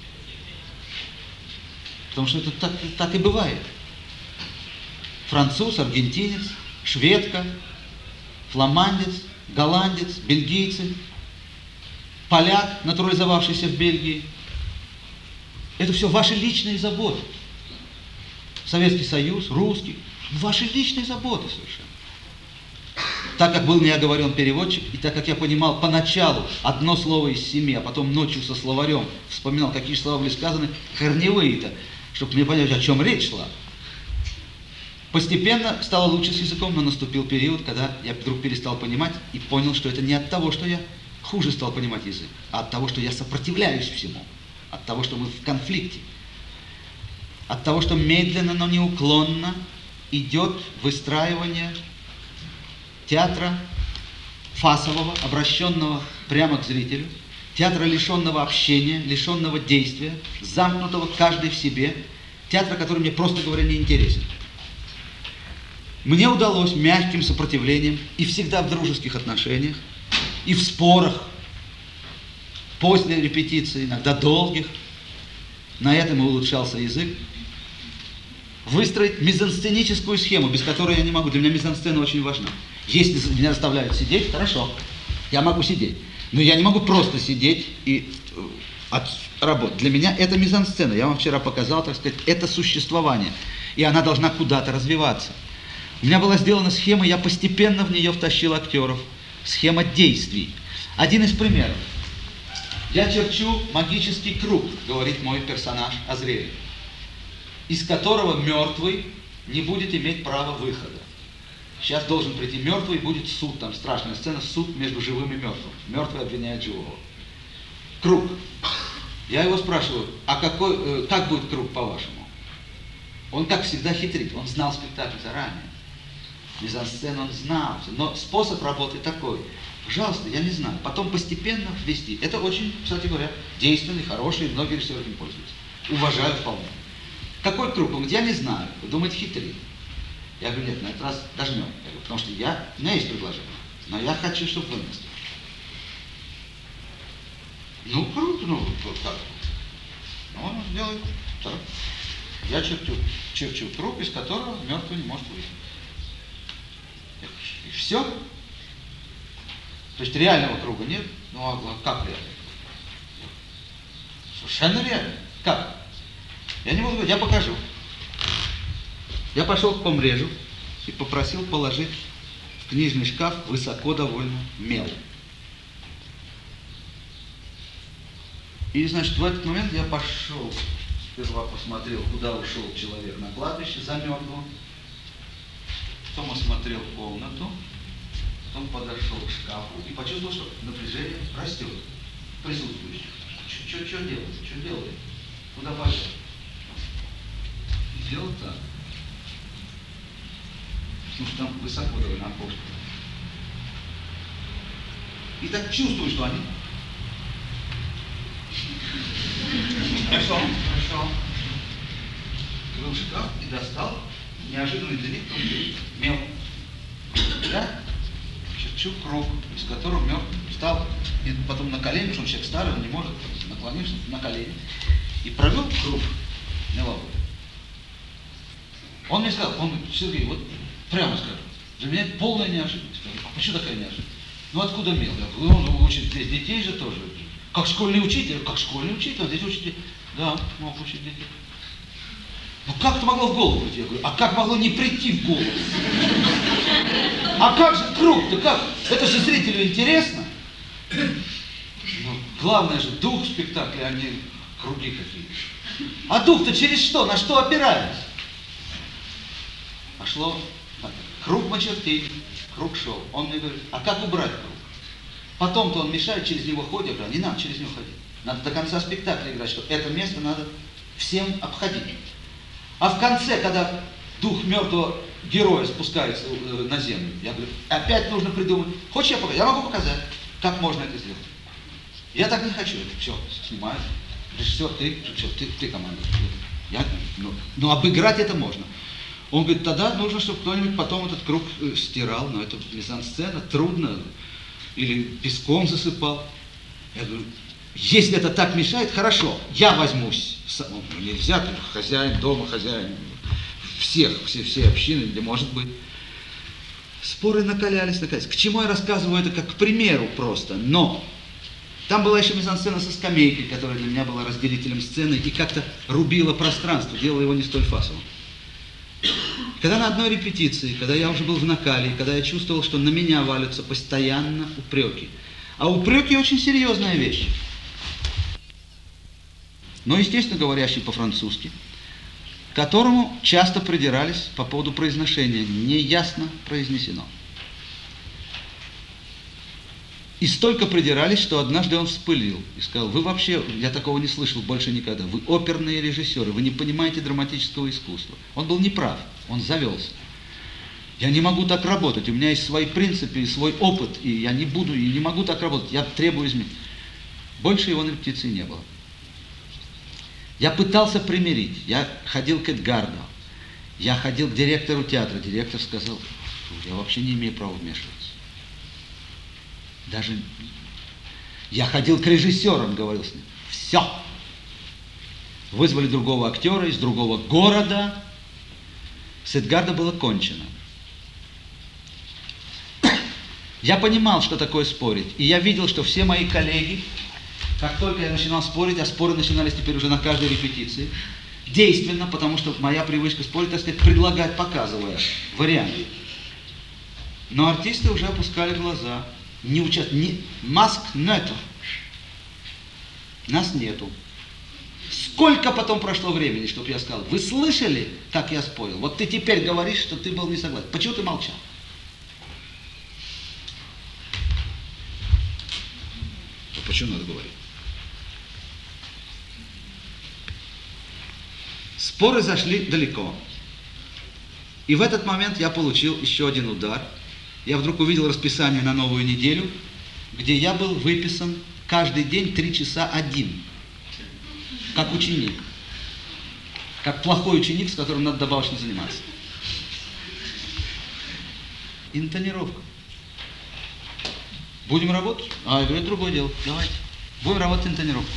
Потому что это так, так и бывает. Француз, аргентинец, шведка, фламандец, голландец, бельгийцы, поляк, натурализовавшийся в Бельгии. Это все ваши личные заботы. Советский Союз, русский, ваши личные заботы совершенно. Так как был неоговорен переводчик, и так как я понимал поначалу одно слово из семи, а потом ночью со словарем вспоминал, какие слова были сказаны, корневые-то, чтобы мне понять, о чем речь шла. Постепенно стало лучше с языком, но наступил период, когда я вдруг перестал понимать и понял, что это не от того, что я хуже стал понимать язык, а от того, что я сопротивляюсь всему, от того, что мы в конфликте, от того, что медленно, но неуклонно идет выстраивание театра фасового, обращенного прямо к зрителю, театра, лишенного общения, лишенного действия, замкнутого каждый в себе, театра, который мне, просто говоря, не интересен. Мне удалось мягким сопротивлением и всегда в дружеских отношениях, и в спорах, после репетиции, иногда долгих, на этом и улучшался язык, выстроить мизансценическую схему, без которой я не могу. Для меня мизансцена очень важна. Если меня заставляют сидеть, хорошо, я могу сидеть. Но я не могу просто сидеть и от, работать. Для меня это мизансцена. Я вам вчера показал, так сказать, это существование. И она должна куда-то развиваться. У меня была сделана схема, я постепенно в нее втащил актеров. Схема действий. Один из примеров. Я черчу магический круг, говорит мой персонаж Азриэль, из которого мертвый не будет иметь права выхода. Сейчас должен прийти мертвый, и будет суд, там страшная сцена, суд между живым и мертвым. Мертвый обвиняет живого. Круг. Я его спрашиваю, а какой, э, как будет круг по-вашему? Он, как всегда, хитрит. Он знал спектакль заранее. Мизансцену он знал. Но способ работы такой. Пожалуйста, я не знаю. Потом постепенно ввести. Это очень, кстати говоря, действенный, хороший, многие режиссеры им пользуются. Уважаю вполне. Какой круг? Он говорит, я не знаю. Вы думаете, хитрит? Я говорю, нет, на этот раз дожмем. Я говорю, потому что я, у меня есть предложение. Но я хочу, чтобы вы вместе. Ну, круто, ну, вот так. Ну, он сделает так. Я черчу, черчу круг, из которого мертвый не может выйти. И все. То есть реального круга нет. Ну, а как реально? Совершенно реально. Как? Я не буду говорить, я покажу. Я пошел к помрежу и попросил положить в книжный шкаф высоко довольно мел. И, значит, в этот момент я пошел, сперва посмотрел, куда ушел человек на кладбище за мертвым, потом осмотрел комнату, потом подошел к шкафу и почувствовал, что напряжение растет, присутствующее. Что делать? Что делает? Куда пошел? И сделал так. Потому что там высоко довольно окошко. И так чувствую, что они... Хорошо, хорошо. Открыл шкаф и достал неожиданный для них мел. Я черчу круг, из которого мертвый встал, и потом на колени, потому что он человек старый, он не может, наклонился на колени, и провел круг меловой. Он мне сказал, он говорит, Сергей, вот прямо скажу, для меня это полная неожиданность. Я говорю, а почему такая неожиданность? Ну откуда мел? Я говорю, он учит здесь детей же тоже. Как школьный учитель? Как школьный учитель? Здесь учитель. Да, мог учить детей. Ну как это могло в голову прийти? Я говорю, а как могло не прийти в голову? А как же круг-то? Как? Это же зрителю интересно. Ну, главное же дух спектакля, а не круги какие-то. А дух-то через что? На что опирались? Пошло. Круг мы чертили, круг шел. Он мне говорит, а как убрать круг? Потом-то он мешает, через него ходит. Я говорю, не надо через него ходить. Надо до конца спектакля играть, что это место надо всем обходить. А в конце, когда дух мертвого героя спускается на землю, я говорю, опять нужно придумать. Хочешь я покажу? Я могу показать, как можно это сделать. Я так не хочу. Все, снимаю. Режиссер, ты, все, ты, ты командуешь. Я, ну, но обыграть это можно. Он говорит, тогда нужно, чтобы кто-нибудь потом этот круг стирал, но это мизансцена, трудно. Или песком засыпал. Я говорю, если это так мешает, хорошо, я возьмусь. Ну, нельзя, ты хозяин дома, хозяин всех, все, все общины, где может быть. Споры накалялись, накалялись. К чему я рассказываю это, как к примеру просто. Но там была еще мизансцена со скамейкой, которая для меня была разделителем сцены и как-то рубила пространство, делала его не столь фасовым. Когда на одной репетиции, когда я уже был в накале, когда я чувствовал, что на меня валятся постоянно упреки. А упреки очень серьезная вещь. Но, естественно, говорящий по-французски, к которому часто придирались по поводу произношения, неясно произнесено. И столько придирались, что однажды он вспылил и сказал, вы вообще, я такого не слышал больше никогда, вы оперные режиссеры, вы не понимаете драматического искусства. Он был неправ, он завелся. Я не могу так работать, у меня есть свои принципы и свой опыт, и я не буду, и не могу так работать, я требую изменить. Больше его на репетиции не было. Я пытался примирить, я ходил к Эдгарду, я ходил к директору театра, директор сказал, я вообще не имею права вмешиваться. Даже я ходил к режиссерам, говорил с ним. Все. Вызвали другого актера из другого города. С Эдгардо было кончено. Я понимал, что такое спорить. И я видел, что все мои коллеги, как только я начинал спорить, а споры начинались теперь уже на каждой репетиции, действенно, потому что моя привычка спорить, так сказать, предлагать, показывая варианты. Но артисты уже опускали глаза. Не учат, не, маск нету. Нас нету. Сколько потом прошло времени, чтобы я сказал, вы слышали, как я спорил? Вот ты теперь говоришь, что ты был не согласен. Почему ты молчал? А почему надо говорить? Споры зашли далеко. И в этот момент я получил еще один удар. Я вдруг увидел расписание на новую неделю, где я был выписан каждый день три часа один. Как ученик. Как плохой ученик, с которым надо добавочно заниматься. Интонировка. Будем работать? А, я говорю, это другое дело. Давайте. Будем работать интонировкой.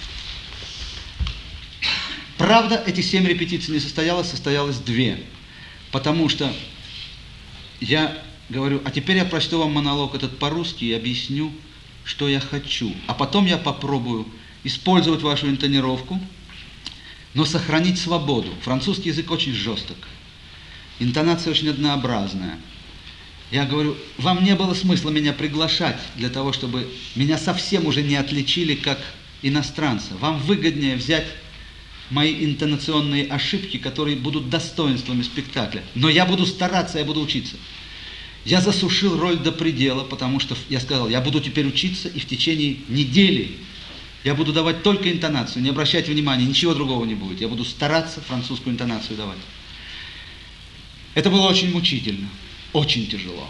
Правда, эти семь репетиций не состоялось, состоялось две. Потому что я говорю, а теперь я прочту вам монолог этот по-русски и объясню, что я хочу. А потом я попробую использовать вашу интонировку, но сохранить свободу. Французский язык очень жесток. Интонация очень однообразная. Я говорю, вам не было смысла меня приглашать для того, чтобы меня совсем уже не отличили как иностранца. Вам выгоднее взять мои интонационные ошибки, которые будут достоинствами спектакля. Но я буду стараться, я буду учиться. Я засушил роль до предела, потому что я сказал, я буду теперь учиться, и в течение недели я буду давать только интонацию, не обращайте внимания, ничего другого не будет. Я буду стараться французскую интонацию давать. Это было очень мучительно, очень тяжело.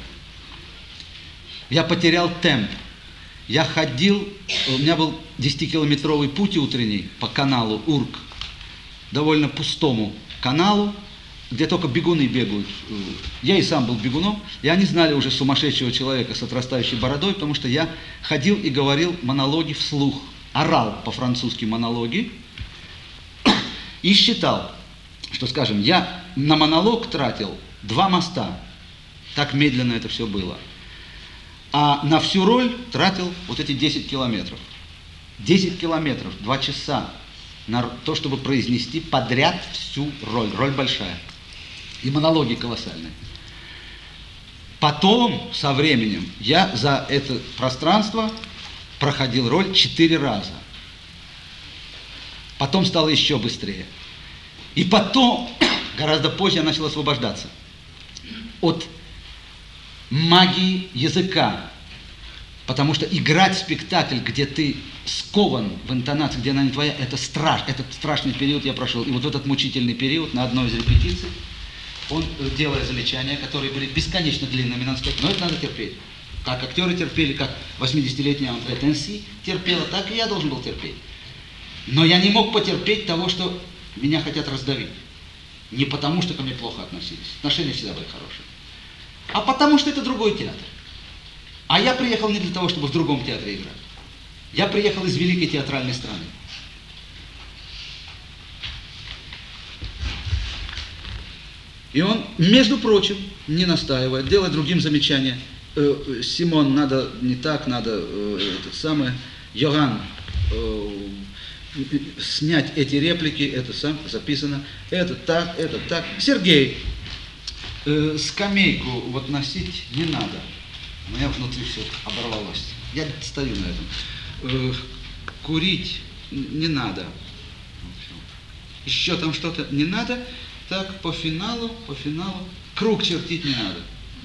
Я потерял темп. Я ходил, у меня был десятикилометровый путь утренний по каналу Урк, довольно пустому каналу, где только бегуны бегают. Я и сам был бегуном, и они знали уже сумасшедшего человека с отрастающей бородой, потому что я ходил и говорил монологи вслух, орал по-французски монологи и считал, что, скажем, я на монолог тратил два моста, так медленно это все было, а на всю роль тратил вот эти десять километров. десять километров, два часа на то, чтобы произнести подряд всю роль. Роль большая. И монологи колоссальные. Потом, со временем, я за это пространство проходил роль четыре раза. Потом стало еще быстрее. И потом, гораздо позже, я начал освобождаться от магии языка. Потому что играть спектакль, где ты скован в интонации, где она не твоя, это страш, этот страшный период я прошел. И вот этот мучительный период на одной из репетиций, он, делая замечания, которые были бесконечно длинными, надо сказать, но это надо терпеть. Как актеры терпели, как восьмидесятилетняя Андре Тенси терпела, так и я должен был терпеть. Но я не мог потерпеть того, что меня хотят раздавить. Не потому, что ко мне плохо относились. Отношения всегда были хорошие. А потому, что это другой театр. А я приехал не для того, чтобы в другом театре играть. Я приехал из великой театральной страны. И он, между прочим, не настаивает, делает другим замечания. Э, Симон, надо не так, надо э, это самое, Йоган, э, снять эти реплики, это сам записано, это так, это так. Сергей, э, скамейку вот носить не надо. У меня внутри все оборвалось. Я стою на этом. Э, курить не надо. Еще там что-то не надо. Так, по финалу, по финалу. Круг чертить не надо.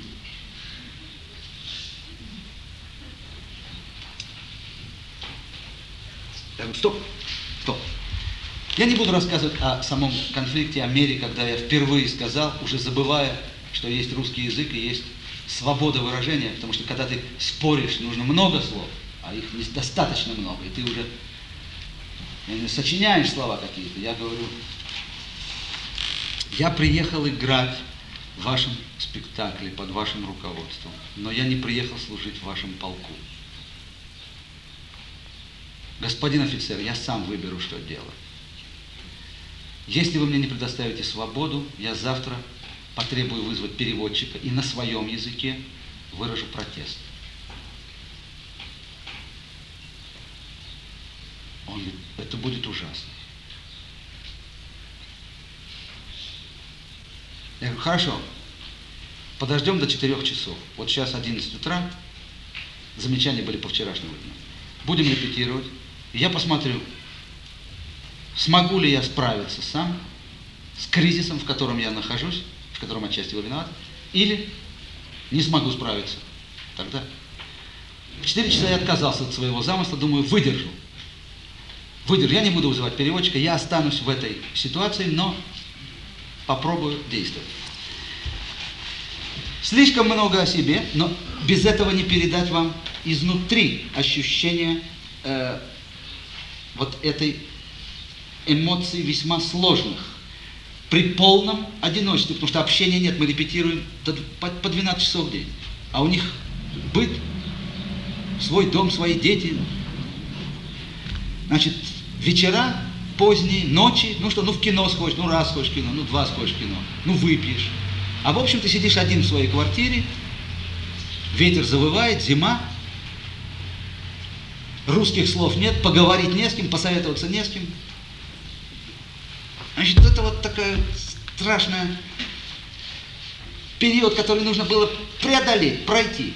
Я говорю, стоп, стоп. Я не буду рассказывать о самом конфликте, о мере, когда я впервые сказал, уже забывая, что есть русский язык и есть свобода выражения, потому что когда ты споришь, нужно много слов, а их недостаточно много, и ты уже сочиняешь слова какие-то. Я говорю, я приехал играть в вашем спектакле под вашим руководством, но я не приехал служить в вашем полку. Господин офицер, я сам выберу, что делать. Если вы мне не предоставите свободу, я завтра потребую вызвать переводчика и на своем языке выражу протест. Он говорит, это будет ужасно. Я говорю, хорошо, подождем до четырех часов. Вот сейчас одиннадцать утра, замечания были по вчерашнему дню. Будем репетировать. Я посмотрю, смогу ли я справиться сам с кризисом, в котором я нахожусь, в котором отчасти вы виноваты, или не смогу справиться. Тогда в четыре часа я отказался от своего замысла, думаю, выдержу. Выдержу. Я не буду вызывать переводчика, я останусь в этой ситуации, но попробую действовать. Слишком много о себе, но без этого не передать вам изнутри ощущение э, вот этой эмоций весьма сложных. При полном одиночестве, потому что общения нет, мы репетируем по двенадцать часов в день. А у них быт, свой дом, свои дети. Значит, вечера, поздние, ночи, ну что, ну в кино сходишь, ну раз сходишь в кино, ну два сходишь в кино, ну выпьешь. А в общем ты сидишь один в своей квартире, ветер завывает, зима, русских слов нет, поговорить не с кем, посоветоваться не с кем. Значит, это вот такая страшная период, который нужно было преодолеть, пройти.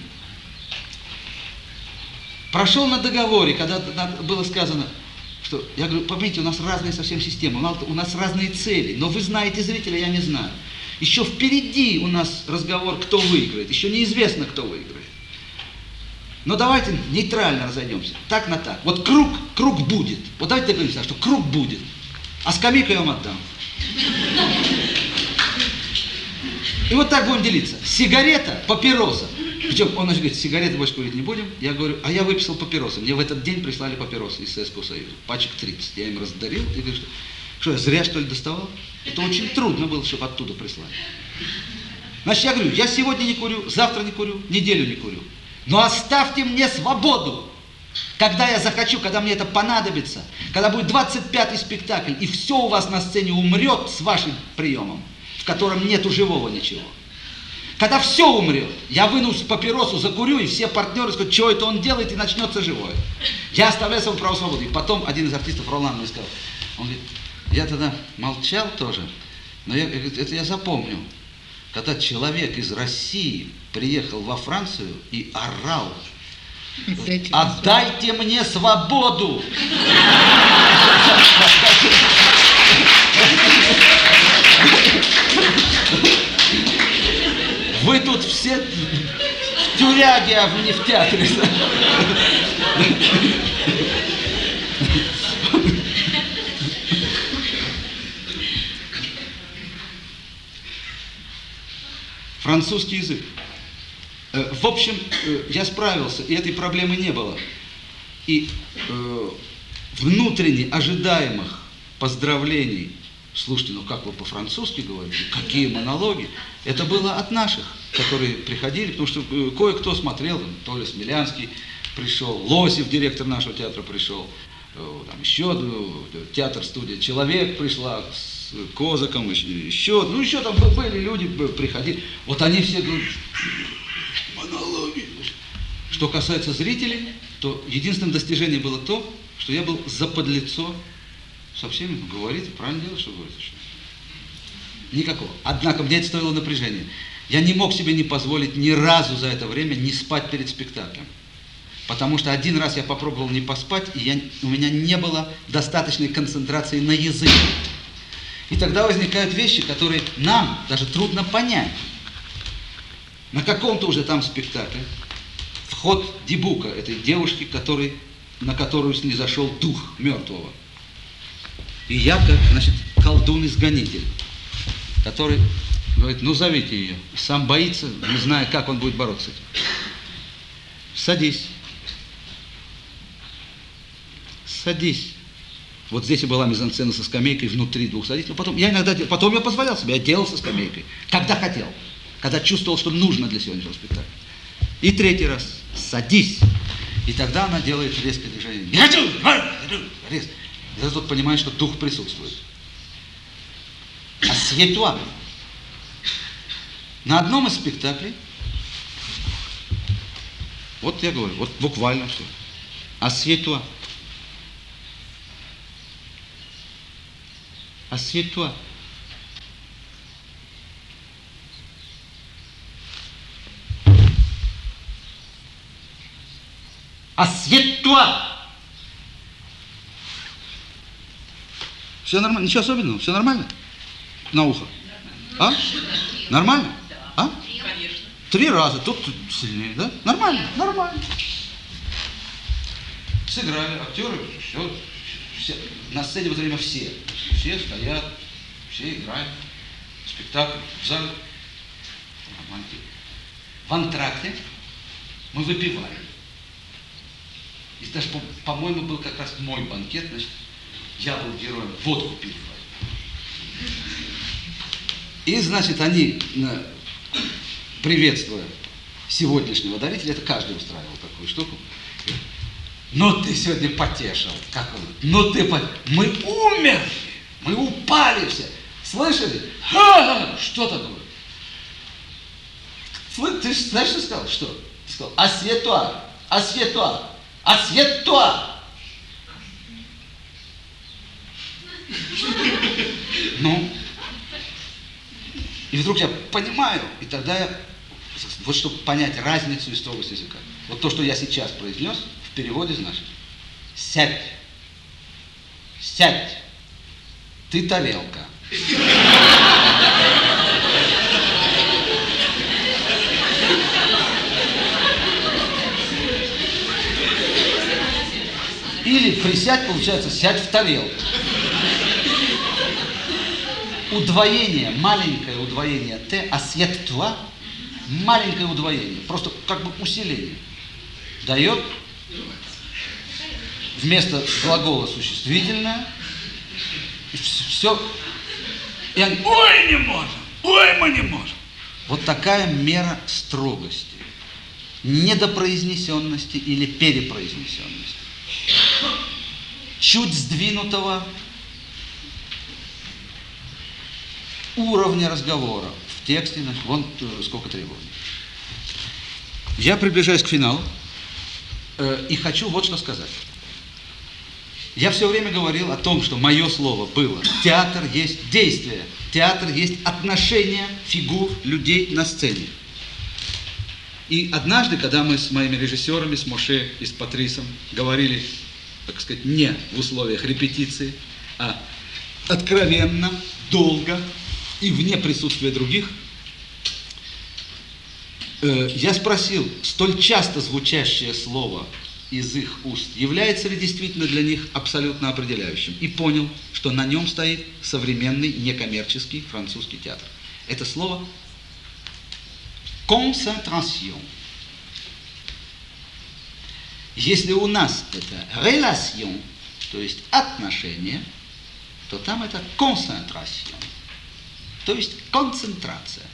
Прошел на договоре, когда было сказано, что, я говорю, поймите, у нас разные совсем системы, у нас разные цели, но вы знаете зрителя, я не знаю. Еще впереди у нас разговор, кто выиграет, еще неизвестно, кто выиграет. Но давайте нейтрально разойдемся, так на так. Вот круг, круг будет. Вот давайте договоримся, что круг будет. А скамейку я вам отдам. И вот так будем делиться. Сигарета, папироса. Причем он говорит, сигареты больше курить не будем. Я говорю, а я выписал папиросы. Мне в этот день прислали папиросы из Советского Союза. Пачек тридцать. Я им раздарил. И говорю, что, что я зря что ли доставал? Это очень трудно было, чтобы оттуда прислали. Значит, я говорю, я сегодня не курю, завтра не курю, неделю не курю. Но оставьте мне свободу. Когда я захочу, когда мне это понадобится, когда будет двадцать пятый спектакль, и все у вас на сцене умрет с вашим приемом, в котором нету живого ничего. Когда все умрет, я выну папиросу, закурю, и все партнеры скажут, что это он делает, и начнется живое. Я оставляю свою право свободы. И потом один из артистов, Ролан, мне сказал, он говорит, я тогда молчал тоже, но я, это я запомню, когда человек из России приехал во Францию и орал, отдайте мне свободу! Вы тут все в тюряге, а не в театре. Французский язык. В общем, я справился, и этой проблемы не было. И э, внутренне ожидаемых поздравлений, слушайте, ну как вы по-французски говорите, какие монологи, это было от наших, которые приходили, потому что кое-кто смотрел, там, Толя Смелянский пришел, Лосев, директор нашего театра, пришел, там еще театр-студия «Человек» пришла с Козаком, еще, ну еще там были люди, приходили, вот они все говорят, монологи. Что касается зрителей, то единственным достижением было то, что я был заподлицо со всеми, ну, говорите, правильно делаете, что говорите, что? Никакого. Однако мне это стоило напряжения. Я не мог себе не позволить ни разу за это время не спать перед спектаклем. Потому что один раз я попробовал не поспать, и я, у меня не было достаточной концентрации на языке. И тогда возникают вещи, которые нам даже трудно понять. На каком-то уже там спектакле вход Дибука, этой девушки, который, на которую снизошел дух мертвого. И я, как, значит, колдун-изгонитель, который говорит, ну зовите ее. Сам боится, не зная, как он будет бороться с этим. Садись. Садись. Вот здесь и была мизансцена со скамейкой внутри двух садись. Но потом, я иногда, потом я позволял себе, я делал со скамейкой, когда хотел. Когда чувствовал, что нужно для сегодняшнего спектакля. И третий раз. Садись. И тогда она делает резкое движение. Не хочу! Резко. И тогда тот понимает, что дух присутствует. Assieds-toi. На одном из спектаклей, вот я говорю, вот буквально все. Assieds-toi. Assieds-toi. Assieds-toi. Все нормально? Ничего особенного? Все нормально? На ухо? А? Нормально? А? Конечно. Три раза, тут сильнее, да? Нормально, нормально. Сыграли, актеры, все, все. На сцене в это время все. Все стоят, все играют. Спектакль, в зале. Нормально. В антракте мы выпивали. И даже, по- по-моему, был как раз мой банкет, значит, я был героем, водку пил. И, значит, они, на- приветствуя сегодняшнего дарителя, это каждый устраивал такую штуку. Ну ты сегодня потешил, как он? Ну ты по... Мы умерли, мы упали все. Слышали? Ха-ха! Что такое? Вы, ты ж знаешь, что сказал? Что? Ты сказал, ассиетуа, ассиетуа, ассиетуа. Ну, и вдруг я понимаю, и тогда я, вот чтобы понять разницу и строгость языка, вот то, что я сейчас произнес, в переводе значит, сядь, сядь, ты тарелка. Или присядь, получается, сядь в тарелку. Удвоение, маленькое удвоение Т, ассиет-туа, маленькое удвоение, просто как бы усиление, дает вместо глагола существительное, все, и они, ой, не можем, ой, мы не можем. Вот такая мера строгости, недопроизнесенности или перепроизнесенности, чуть сдвинутого уровня разговора в тексте, вон сколько требований. Я приближаюсь к финалу э, и хочу вот что сказать. Я все время говорил о том, что мое слово было. Театр есть действие, театр есть отношение фигур, людей на сцене. И однажды, когда мы с моими режиссерами, с Моше и с Патрисом говорили, так сказать, не в условиях репетиции, а откровенно, долго, и вне присутствия других, э, я спросил, столь часто звучащее слово из их уст является ли действительно для них абсолютно определяющим, и понял, что на нем стоит современный некоммерческий французский театр. Это слово «concentration». Если у нас это «relation», то есть отношение, то там это «concentration». То есть концентрация.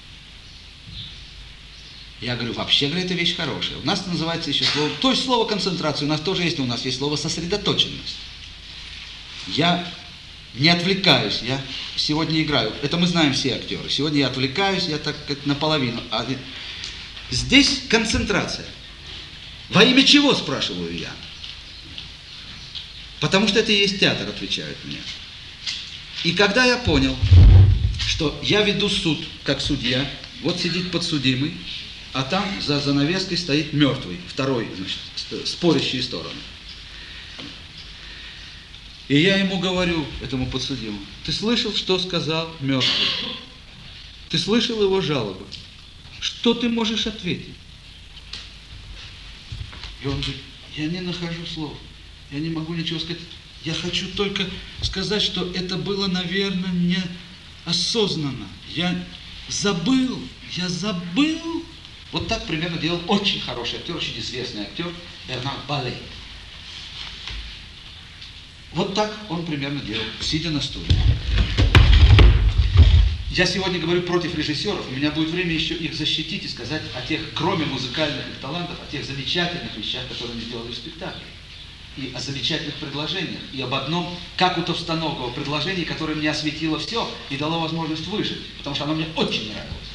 Я говорю, вообще, говорю, это вещь хорошая. У нас называется еще слово, то есть слово концентрация, у нас тоже есть, у нас есть слово сосредоточенность. Я не отвлекаюсь, я сегодня играю, это мы знаем все актеры, сегодня я отвлекаюсь, я так как наполовину. А здесь концентрация. Во имя чего, спрашиваю я? Потому что это и есть театр, отвечают мне. И когда я понял, что я веду суд, как судья, вот сидит подсудимый, а там за занавеской стоит мертвый, второй, значит, спорящие стороны. И я ему говорю, этому подсудимому, ты слышал, что сказал мертвый? Ты слышал его жалобы? Что ты можешь ответить? И он говорит, я не нахожу слов, я не могу ничего сказать. Я хочу только сказать, что это было, наверное, не осознанно. Я забыл, я забыл. Вот так примерно делал очень хороший актер, очень известный актер Бернар Бале. Вот так он примерно делал, сидя на стуле. Я сегодня говорю против режиссеров, у меня будет время еще их защитить и сказать о тех, кроме музыкальных их талантов, о тех замечательных вещах, которые они сделали в спектакле. И о замечательных предложениях, и об одном, как у Товстоногова, предложении, которое мне осветило все и дало возможность выжить, потому что оно мне очень нравилось.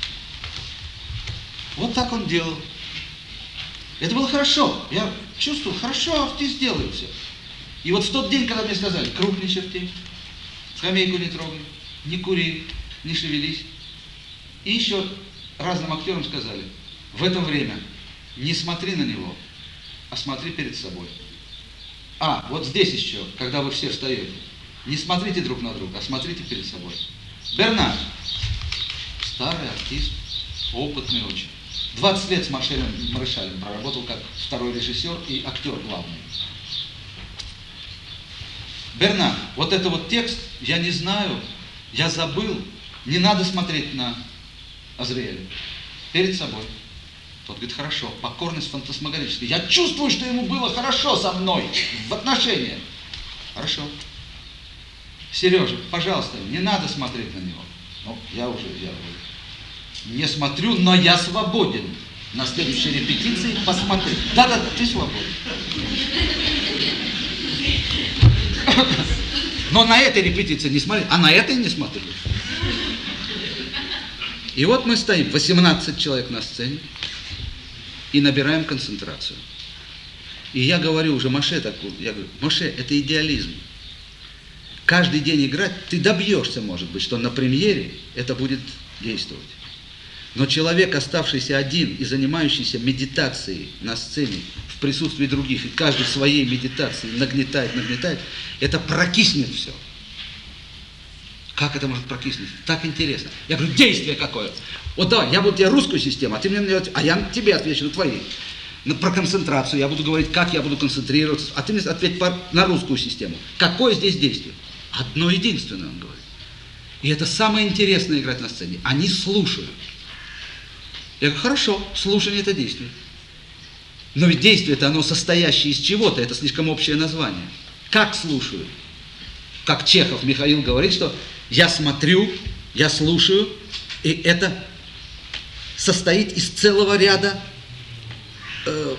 Вот так он делал. Это было хорошо. Я чувствовал, хорошо, ты сделай все. И вот в тот день, когда мне сказали, круг не черти, скамейку не трогай, не кури, не шевелись. И еще разным актерам сказали, в это время не смотри на него, а смотри перед собой. А, вот здесь еще, когда вы все встаете, Не смотрите друг на друга, а смотрите перед собой. Бернар. Старый артист, опытный очень. двадцать лет с Маршалем, Маршалем проработал как второй режиссер и актер главный. Бернар, вот это вот текст, я не знаю, я забыл, не надо смотреть на Азриэля. Перед собой. Тот говорит, хорошо, покорность фантасмагорическая. Я чувствую, что ему было хорошо со мной, в отношениях. Хорошо. Сережа, пожалуйста, не надо смотреть на него. Ну, я уже, я уже не смотрю, но я свободен. На следующей репетиции посмотри. Да-да, ты свободен. Но на этой репетиции не смотри, а на этой не смотрю. И вот мы стоим, восемнадцать человек на сцене, и набираем концентрацию. И я говорю уже Моше такую, я говорю, Моше, это идеализм. Каждый день играть, ты добьешься, может быть, что на премьере это будет действовать. Но человек, оставшийся один и занимающийся медитацией на сцене, в присутствии других, и каждый в своей медитации нагнетает, нагнетает, это прокиснет все. Как это может прокиснуть? Так интересно. Я говорю, действие какое? Вот давай, я буду тебе русскую систему, а ты мне, а я тебе отвечу на твои. Про концентрацию, я буду говорить, как я буду концентрироваться, а ты мне ответь на русскую систему. Какое здесь действие? Одно единственное, он говорит. И это самое интересное играть на сцене. Они слушают. Я говорю, хорошо, слушание это действие. Но ведь действие это оно состоящее из чего-то, это слишком общее название. Как слушают? Как Чехов Михаил говорит, что я смотрю, я слушаю, и это состоит из целого ряда э,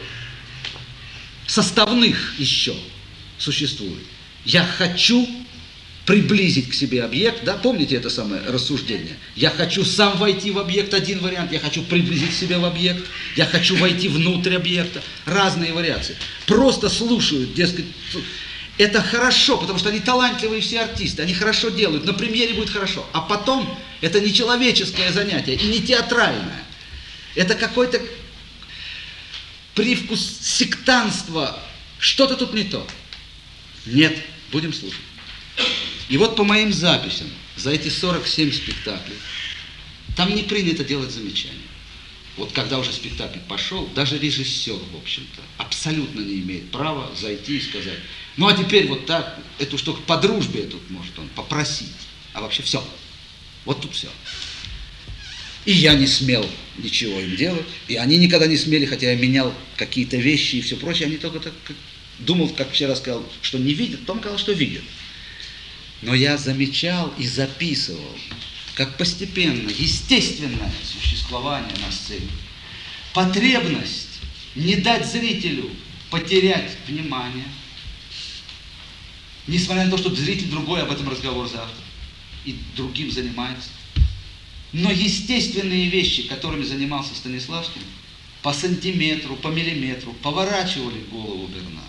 составных еще существует. Я хочу приблизить к себе объект, да, помните это самое рассуждение? Я хочу сам войти в объект, один вариант, я хочу приблизить себя в объект, я хочу войти внутрь объекта, разные вариации. Просто слушают, дескать, это хорошо, потому что они талантливые все артисты, они хорошо делают, на премьере будет хорошо, а потом это не человеческое занятие и не театральное, это какой-то привкус сектантства, что-то тут не то. Нет, будем слушать. И вот по моим записям, за эти сорок семь спектаклей, там не принято делать замечания. Вот когда уже спектакль пошел, даже режиссер, в общем-то, абсолютно не имеет права зайти и сказать, ну а теперь вот так, эту штуку по дружбе тут может он попросить, а вообще все. Вот тут все. И я не смел ничего им делать, и они никогда не смели, хотя я менял какие-то вещи и все прочее, они только так думал, как вчера сказал, что не видят, потом сказал, что видят. Но я замечал и записывал, как постепенно, естественное существование на сцене, потребность не дать зрителю потерять внимание, несмотря на то, что зритель другой, об этом разговор завтра, и другим занимается. Но естественные вещи, которыми занимался Станиславский, по сантиметру, по миллиметру поворачивали голову Бернара.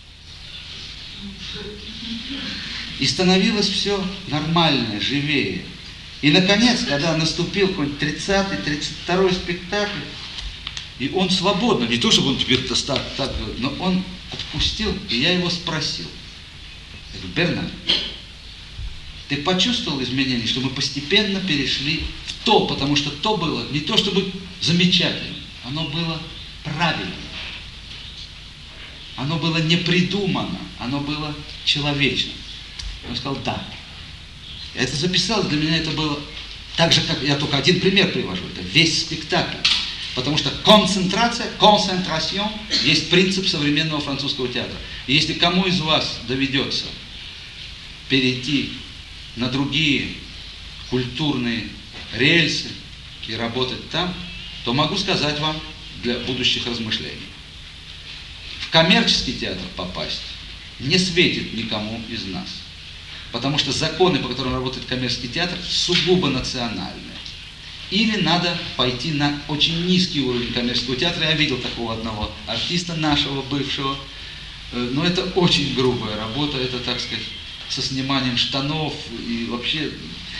И становилось все нормальное, живее. И, наконец, когда наступил какой-нибудь тридцатый, тридцать второй спектакль, и он свободно, не то, чтобы он теперь-то так, так, но он отпустил, и я его спросил. Я говорю, Бернар, ты почувствовал изменения, что мы постепенно перешли в то, потому что то было не то, чтобы замечательно, оно было правильно. Оно было не придумано, оно было человечно. Он сказал, да. Я это записал, для меня это было так же, как я только один пример привожу, это весь спектакль. Потому что концентрация, концентрацион есть принцип современного французского театра. И если кому из вас доведется перейти на другие культурные рельсы и работать там, то могу сказать вам для будущих размышлений. В коммерческий театр попасть не светит никому из нас. Потому что законы, по которым работает коммерческий театр, сугубо национальные. Или надо пойти на очень низкий уровень коммерческого театра. Я видел такого одного артиста нашего, бывшего. Но это очень грубая работа, это, так сказать, со сниманием штанов и вообще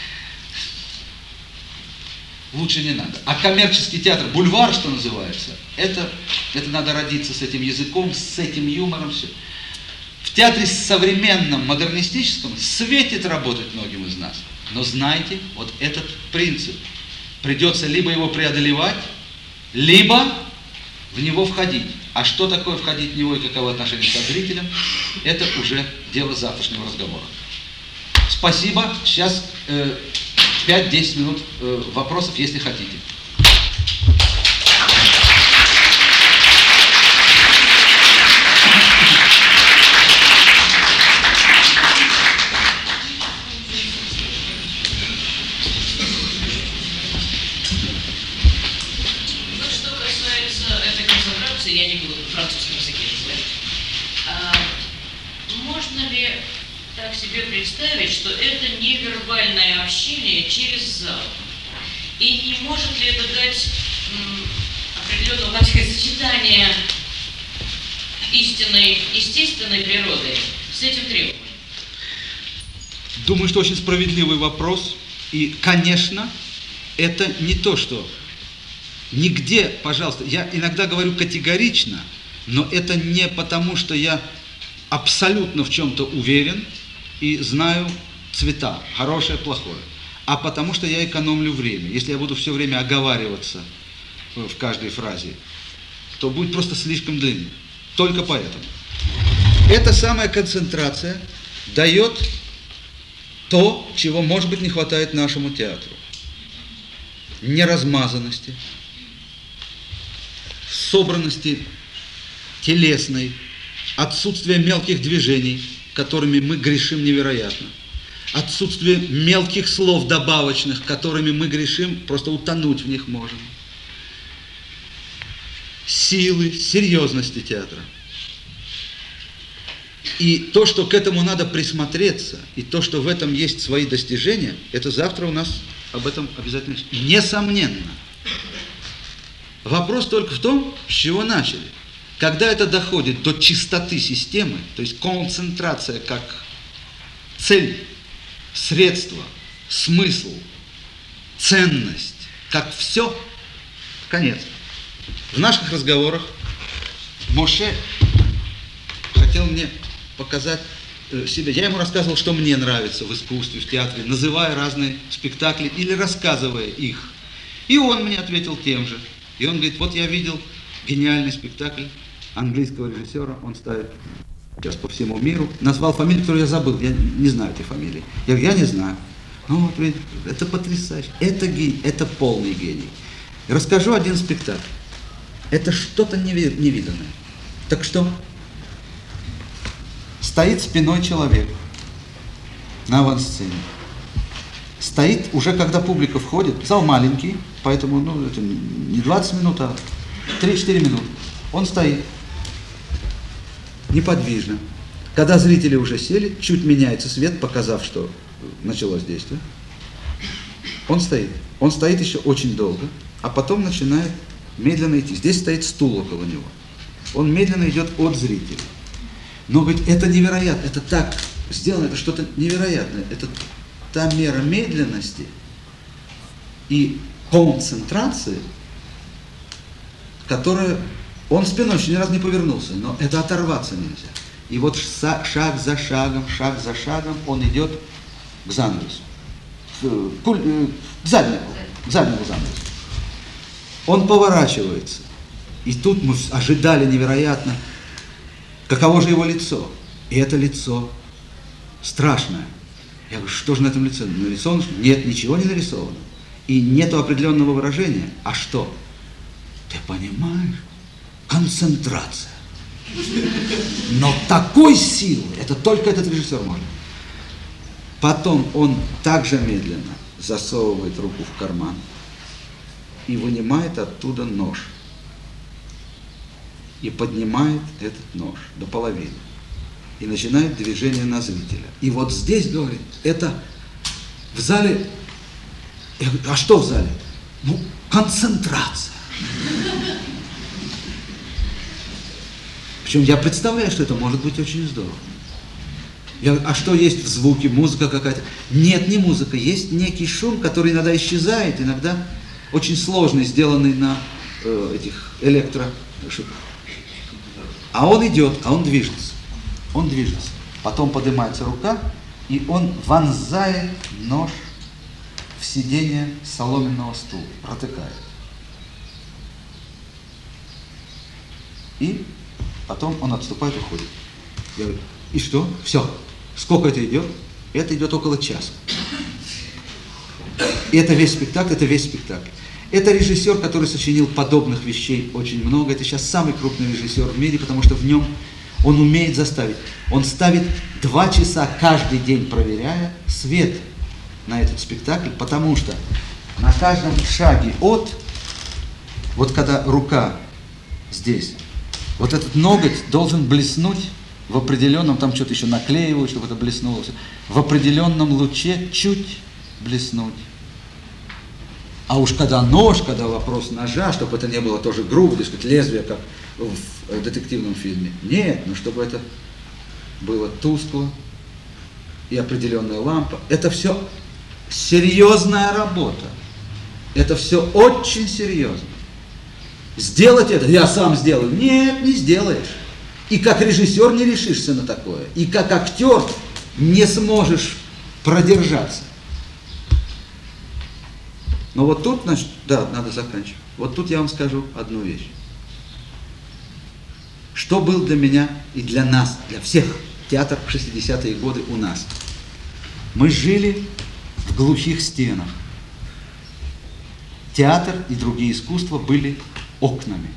лучше не надо. А коммерческий театр, бульвар, что называется, это, это надо родиться с этим языком, с этим юмором, все. В театре современном, модернистическом светит работать многим из нас. Но знайте, вот этот принцип. Придется либо его преодолевать, либо в него входить. А что такое входить в него и каково отношение со зрителем, это уже дело завтрашнего разговора. Спасибо. Сейчас э, пять-десять минут э, вопросов, если хотите. Я не буду на французском языке говорить. А, можно ли так себе представить, что это невербальное общение через зал? И не может ли это дать м, определенного, так сказать, сочетания истинной, естественной природы с этим требованием? Думаю, что очень справедливый вопрос. И, конечно, это не то, что... Нигде, пожалуйста, я иногда говорю категорично, но это не потому, что я абсолютно в чем-то уверен и знаю цвета, хорошее, плохое, а потому что я экономлю время. Если я буду все время оговариваться в каждой фразе, то будет просто слишком длинно. Только поэтому. Эта самая концентрация дает то, чего, может быть, не хватает нашему театру. Неразмазанности, собранности телесной, отсутствие мелких движений, которыми мы грешим невероятно, отсутствие мелких слов добавочных, которыми мы грешим, просто утонуть в них можем, силы, серьезности театра. И то, что к этому надо присмотреться, и то, что в этом есть свои достижения, это завтра у нас об этом обязательно. Несомненно. Вопрос только в том, с чего начали. Когда это доходит до чистоты системы, то есть концентрация как цель, средство, смысл, ценность, как все, конец. В наших разговорах Моше хотел мне показать себя. Я ему рассказывал, что мне нравится в искусстве, в театре, называя разные спектакли или рассказывая их. И он мне ответил тем же. И он говорит, вот я видел гениальный спектакль английского режиссера, он ставит сейчас по всему миру, назвал фамилию, которую я забыл, я не знаю этой фамилии. Я говорю, я не знаю. Ну вот, это потрясающе, это гений, это полный гений. И расскажу один спектакль. Это что-то невиданное. Так что? Стоит спиной человек на авансцене. Стоит уже, когда публика входит, зал маленький, поэтому ну, это не двадцать минут, а три-четыре минуты. Он стоит неподвижно. Когда зрители уже сели, чуть меняется свет, показав, что началось действие. Он стоит. Он стоит еще очень долго, а потом начинает медленно идти. Здесь стоит стул около него. Он медленно идет от зрителей. Но ведь это невероятно, это так сделано, это что-то невероятное. Это та мера медленности и концентрации, которая... Он спиной еще ни разу не повернулся, но это оторваться нельзя. И вот шаг за шагом, шаг за шагом он идет к занавесу, к заднему, к заднему занавесу. Он поворачивается. И тут мы ожидали невероятно, каково же его лицо. И это лицо страшное. Я говорю, что же на этом лице? Нарисовано? Нет, ничего не нарисовано. И нету определенного выражения. А что? Ты понимаешь? Концентрация. Но такой силы, это только этот режиссер может. Потом он также медленно засовывает руку в карман и вынимает оттуда нож. И поднимает этот нож до половины. И начинает движение на зрителя. И вот здесь, говорит, это в зале... Я говорю, а что в зале? Ну, концентрация. Причем я представляю, что это может быть очень здорово. Я говорю, а что есть в звуке? Музыка какая-то? Нет, не музыка. Есть некий шум, который иногда исчезает, иногда очень сложный, сделанный на э, этих электрошумах. А он идет, а он движется. он движется. Потом поднимается рука, и он вонзает нож в сиденье соломенного стула, протыкает. И потом он отступает и уходит. Я говорю, и что? Все. Сколько это идет? Это идет около часа. И это весь спектакль, это весь спектакль. Это режиссер, который сочинил подобных вещей очень много. Это сейчас самый крупный режиссер в мире, потому что в нем он умеет заставить. Он ставит два часа каждый день, проверяя свет на этот спектакль, потому что на каждом шаге от, вот когда рука здесь, вот этот ноготь должен блеснуть в определенном, там что-то еще наклеивают, чтобы это блеснуло, в определенном луче чуть блеснуть. А уж когда нож, когда вопрос ножа, чтобы это не было тоже грубо, так сказать, лезвие, как в детективном фильме. Нет, ну чтобы это было тускло и определенная лампа. Это все серьезная работа. Это все очень серьезно. Сделать это, я сам сделаю. Нет, не сделаешь. И как режиссер не решишься на такое. И как актер не сможешь продержаться. Но вот тут, значит, да, надо заканчивать. Вот тут я вам скажу одну вещь. Что был для меня и для нас, для всех театр в шестидесятые годы у нас. Мы жили в глухих стенах. Театр и другие искусства были окнами.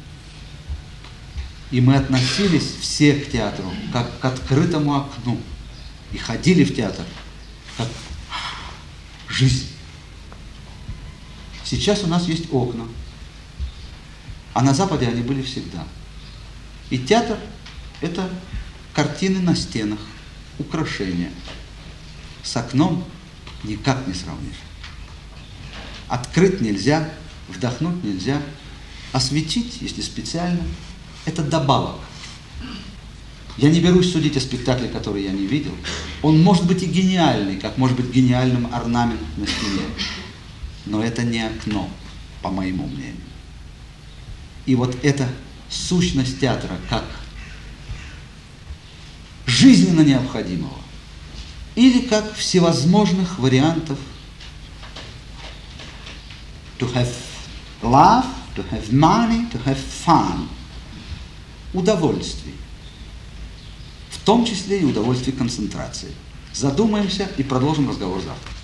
И мы относились все к театру как к открытому окну. И ходили в театр как жизнь. Сейчас у нас есть окна. А на Западе они были всегда. И театр – это картины на стенах, украшения. С окном никак не сравнишь. Открыть нельзя, вдохнуть нельзя. Осветить, если специально, это добавок. Я не берусь судить о спектакле, который я не видел. Он может быть и гениальный, как может быть гениальным орнамент на стене. Но это не окно, по моему мнению. И вот эта сущность театра, как жизненно необходимого, или как всевозможных вариантов to have love, to have money, to have fun, удовольствий, в том числе и удовольствие концентрации. Задумаемся и продолжим разговор завтра.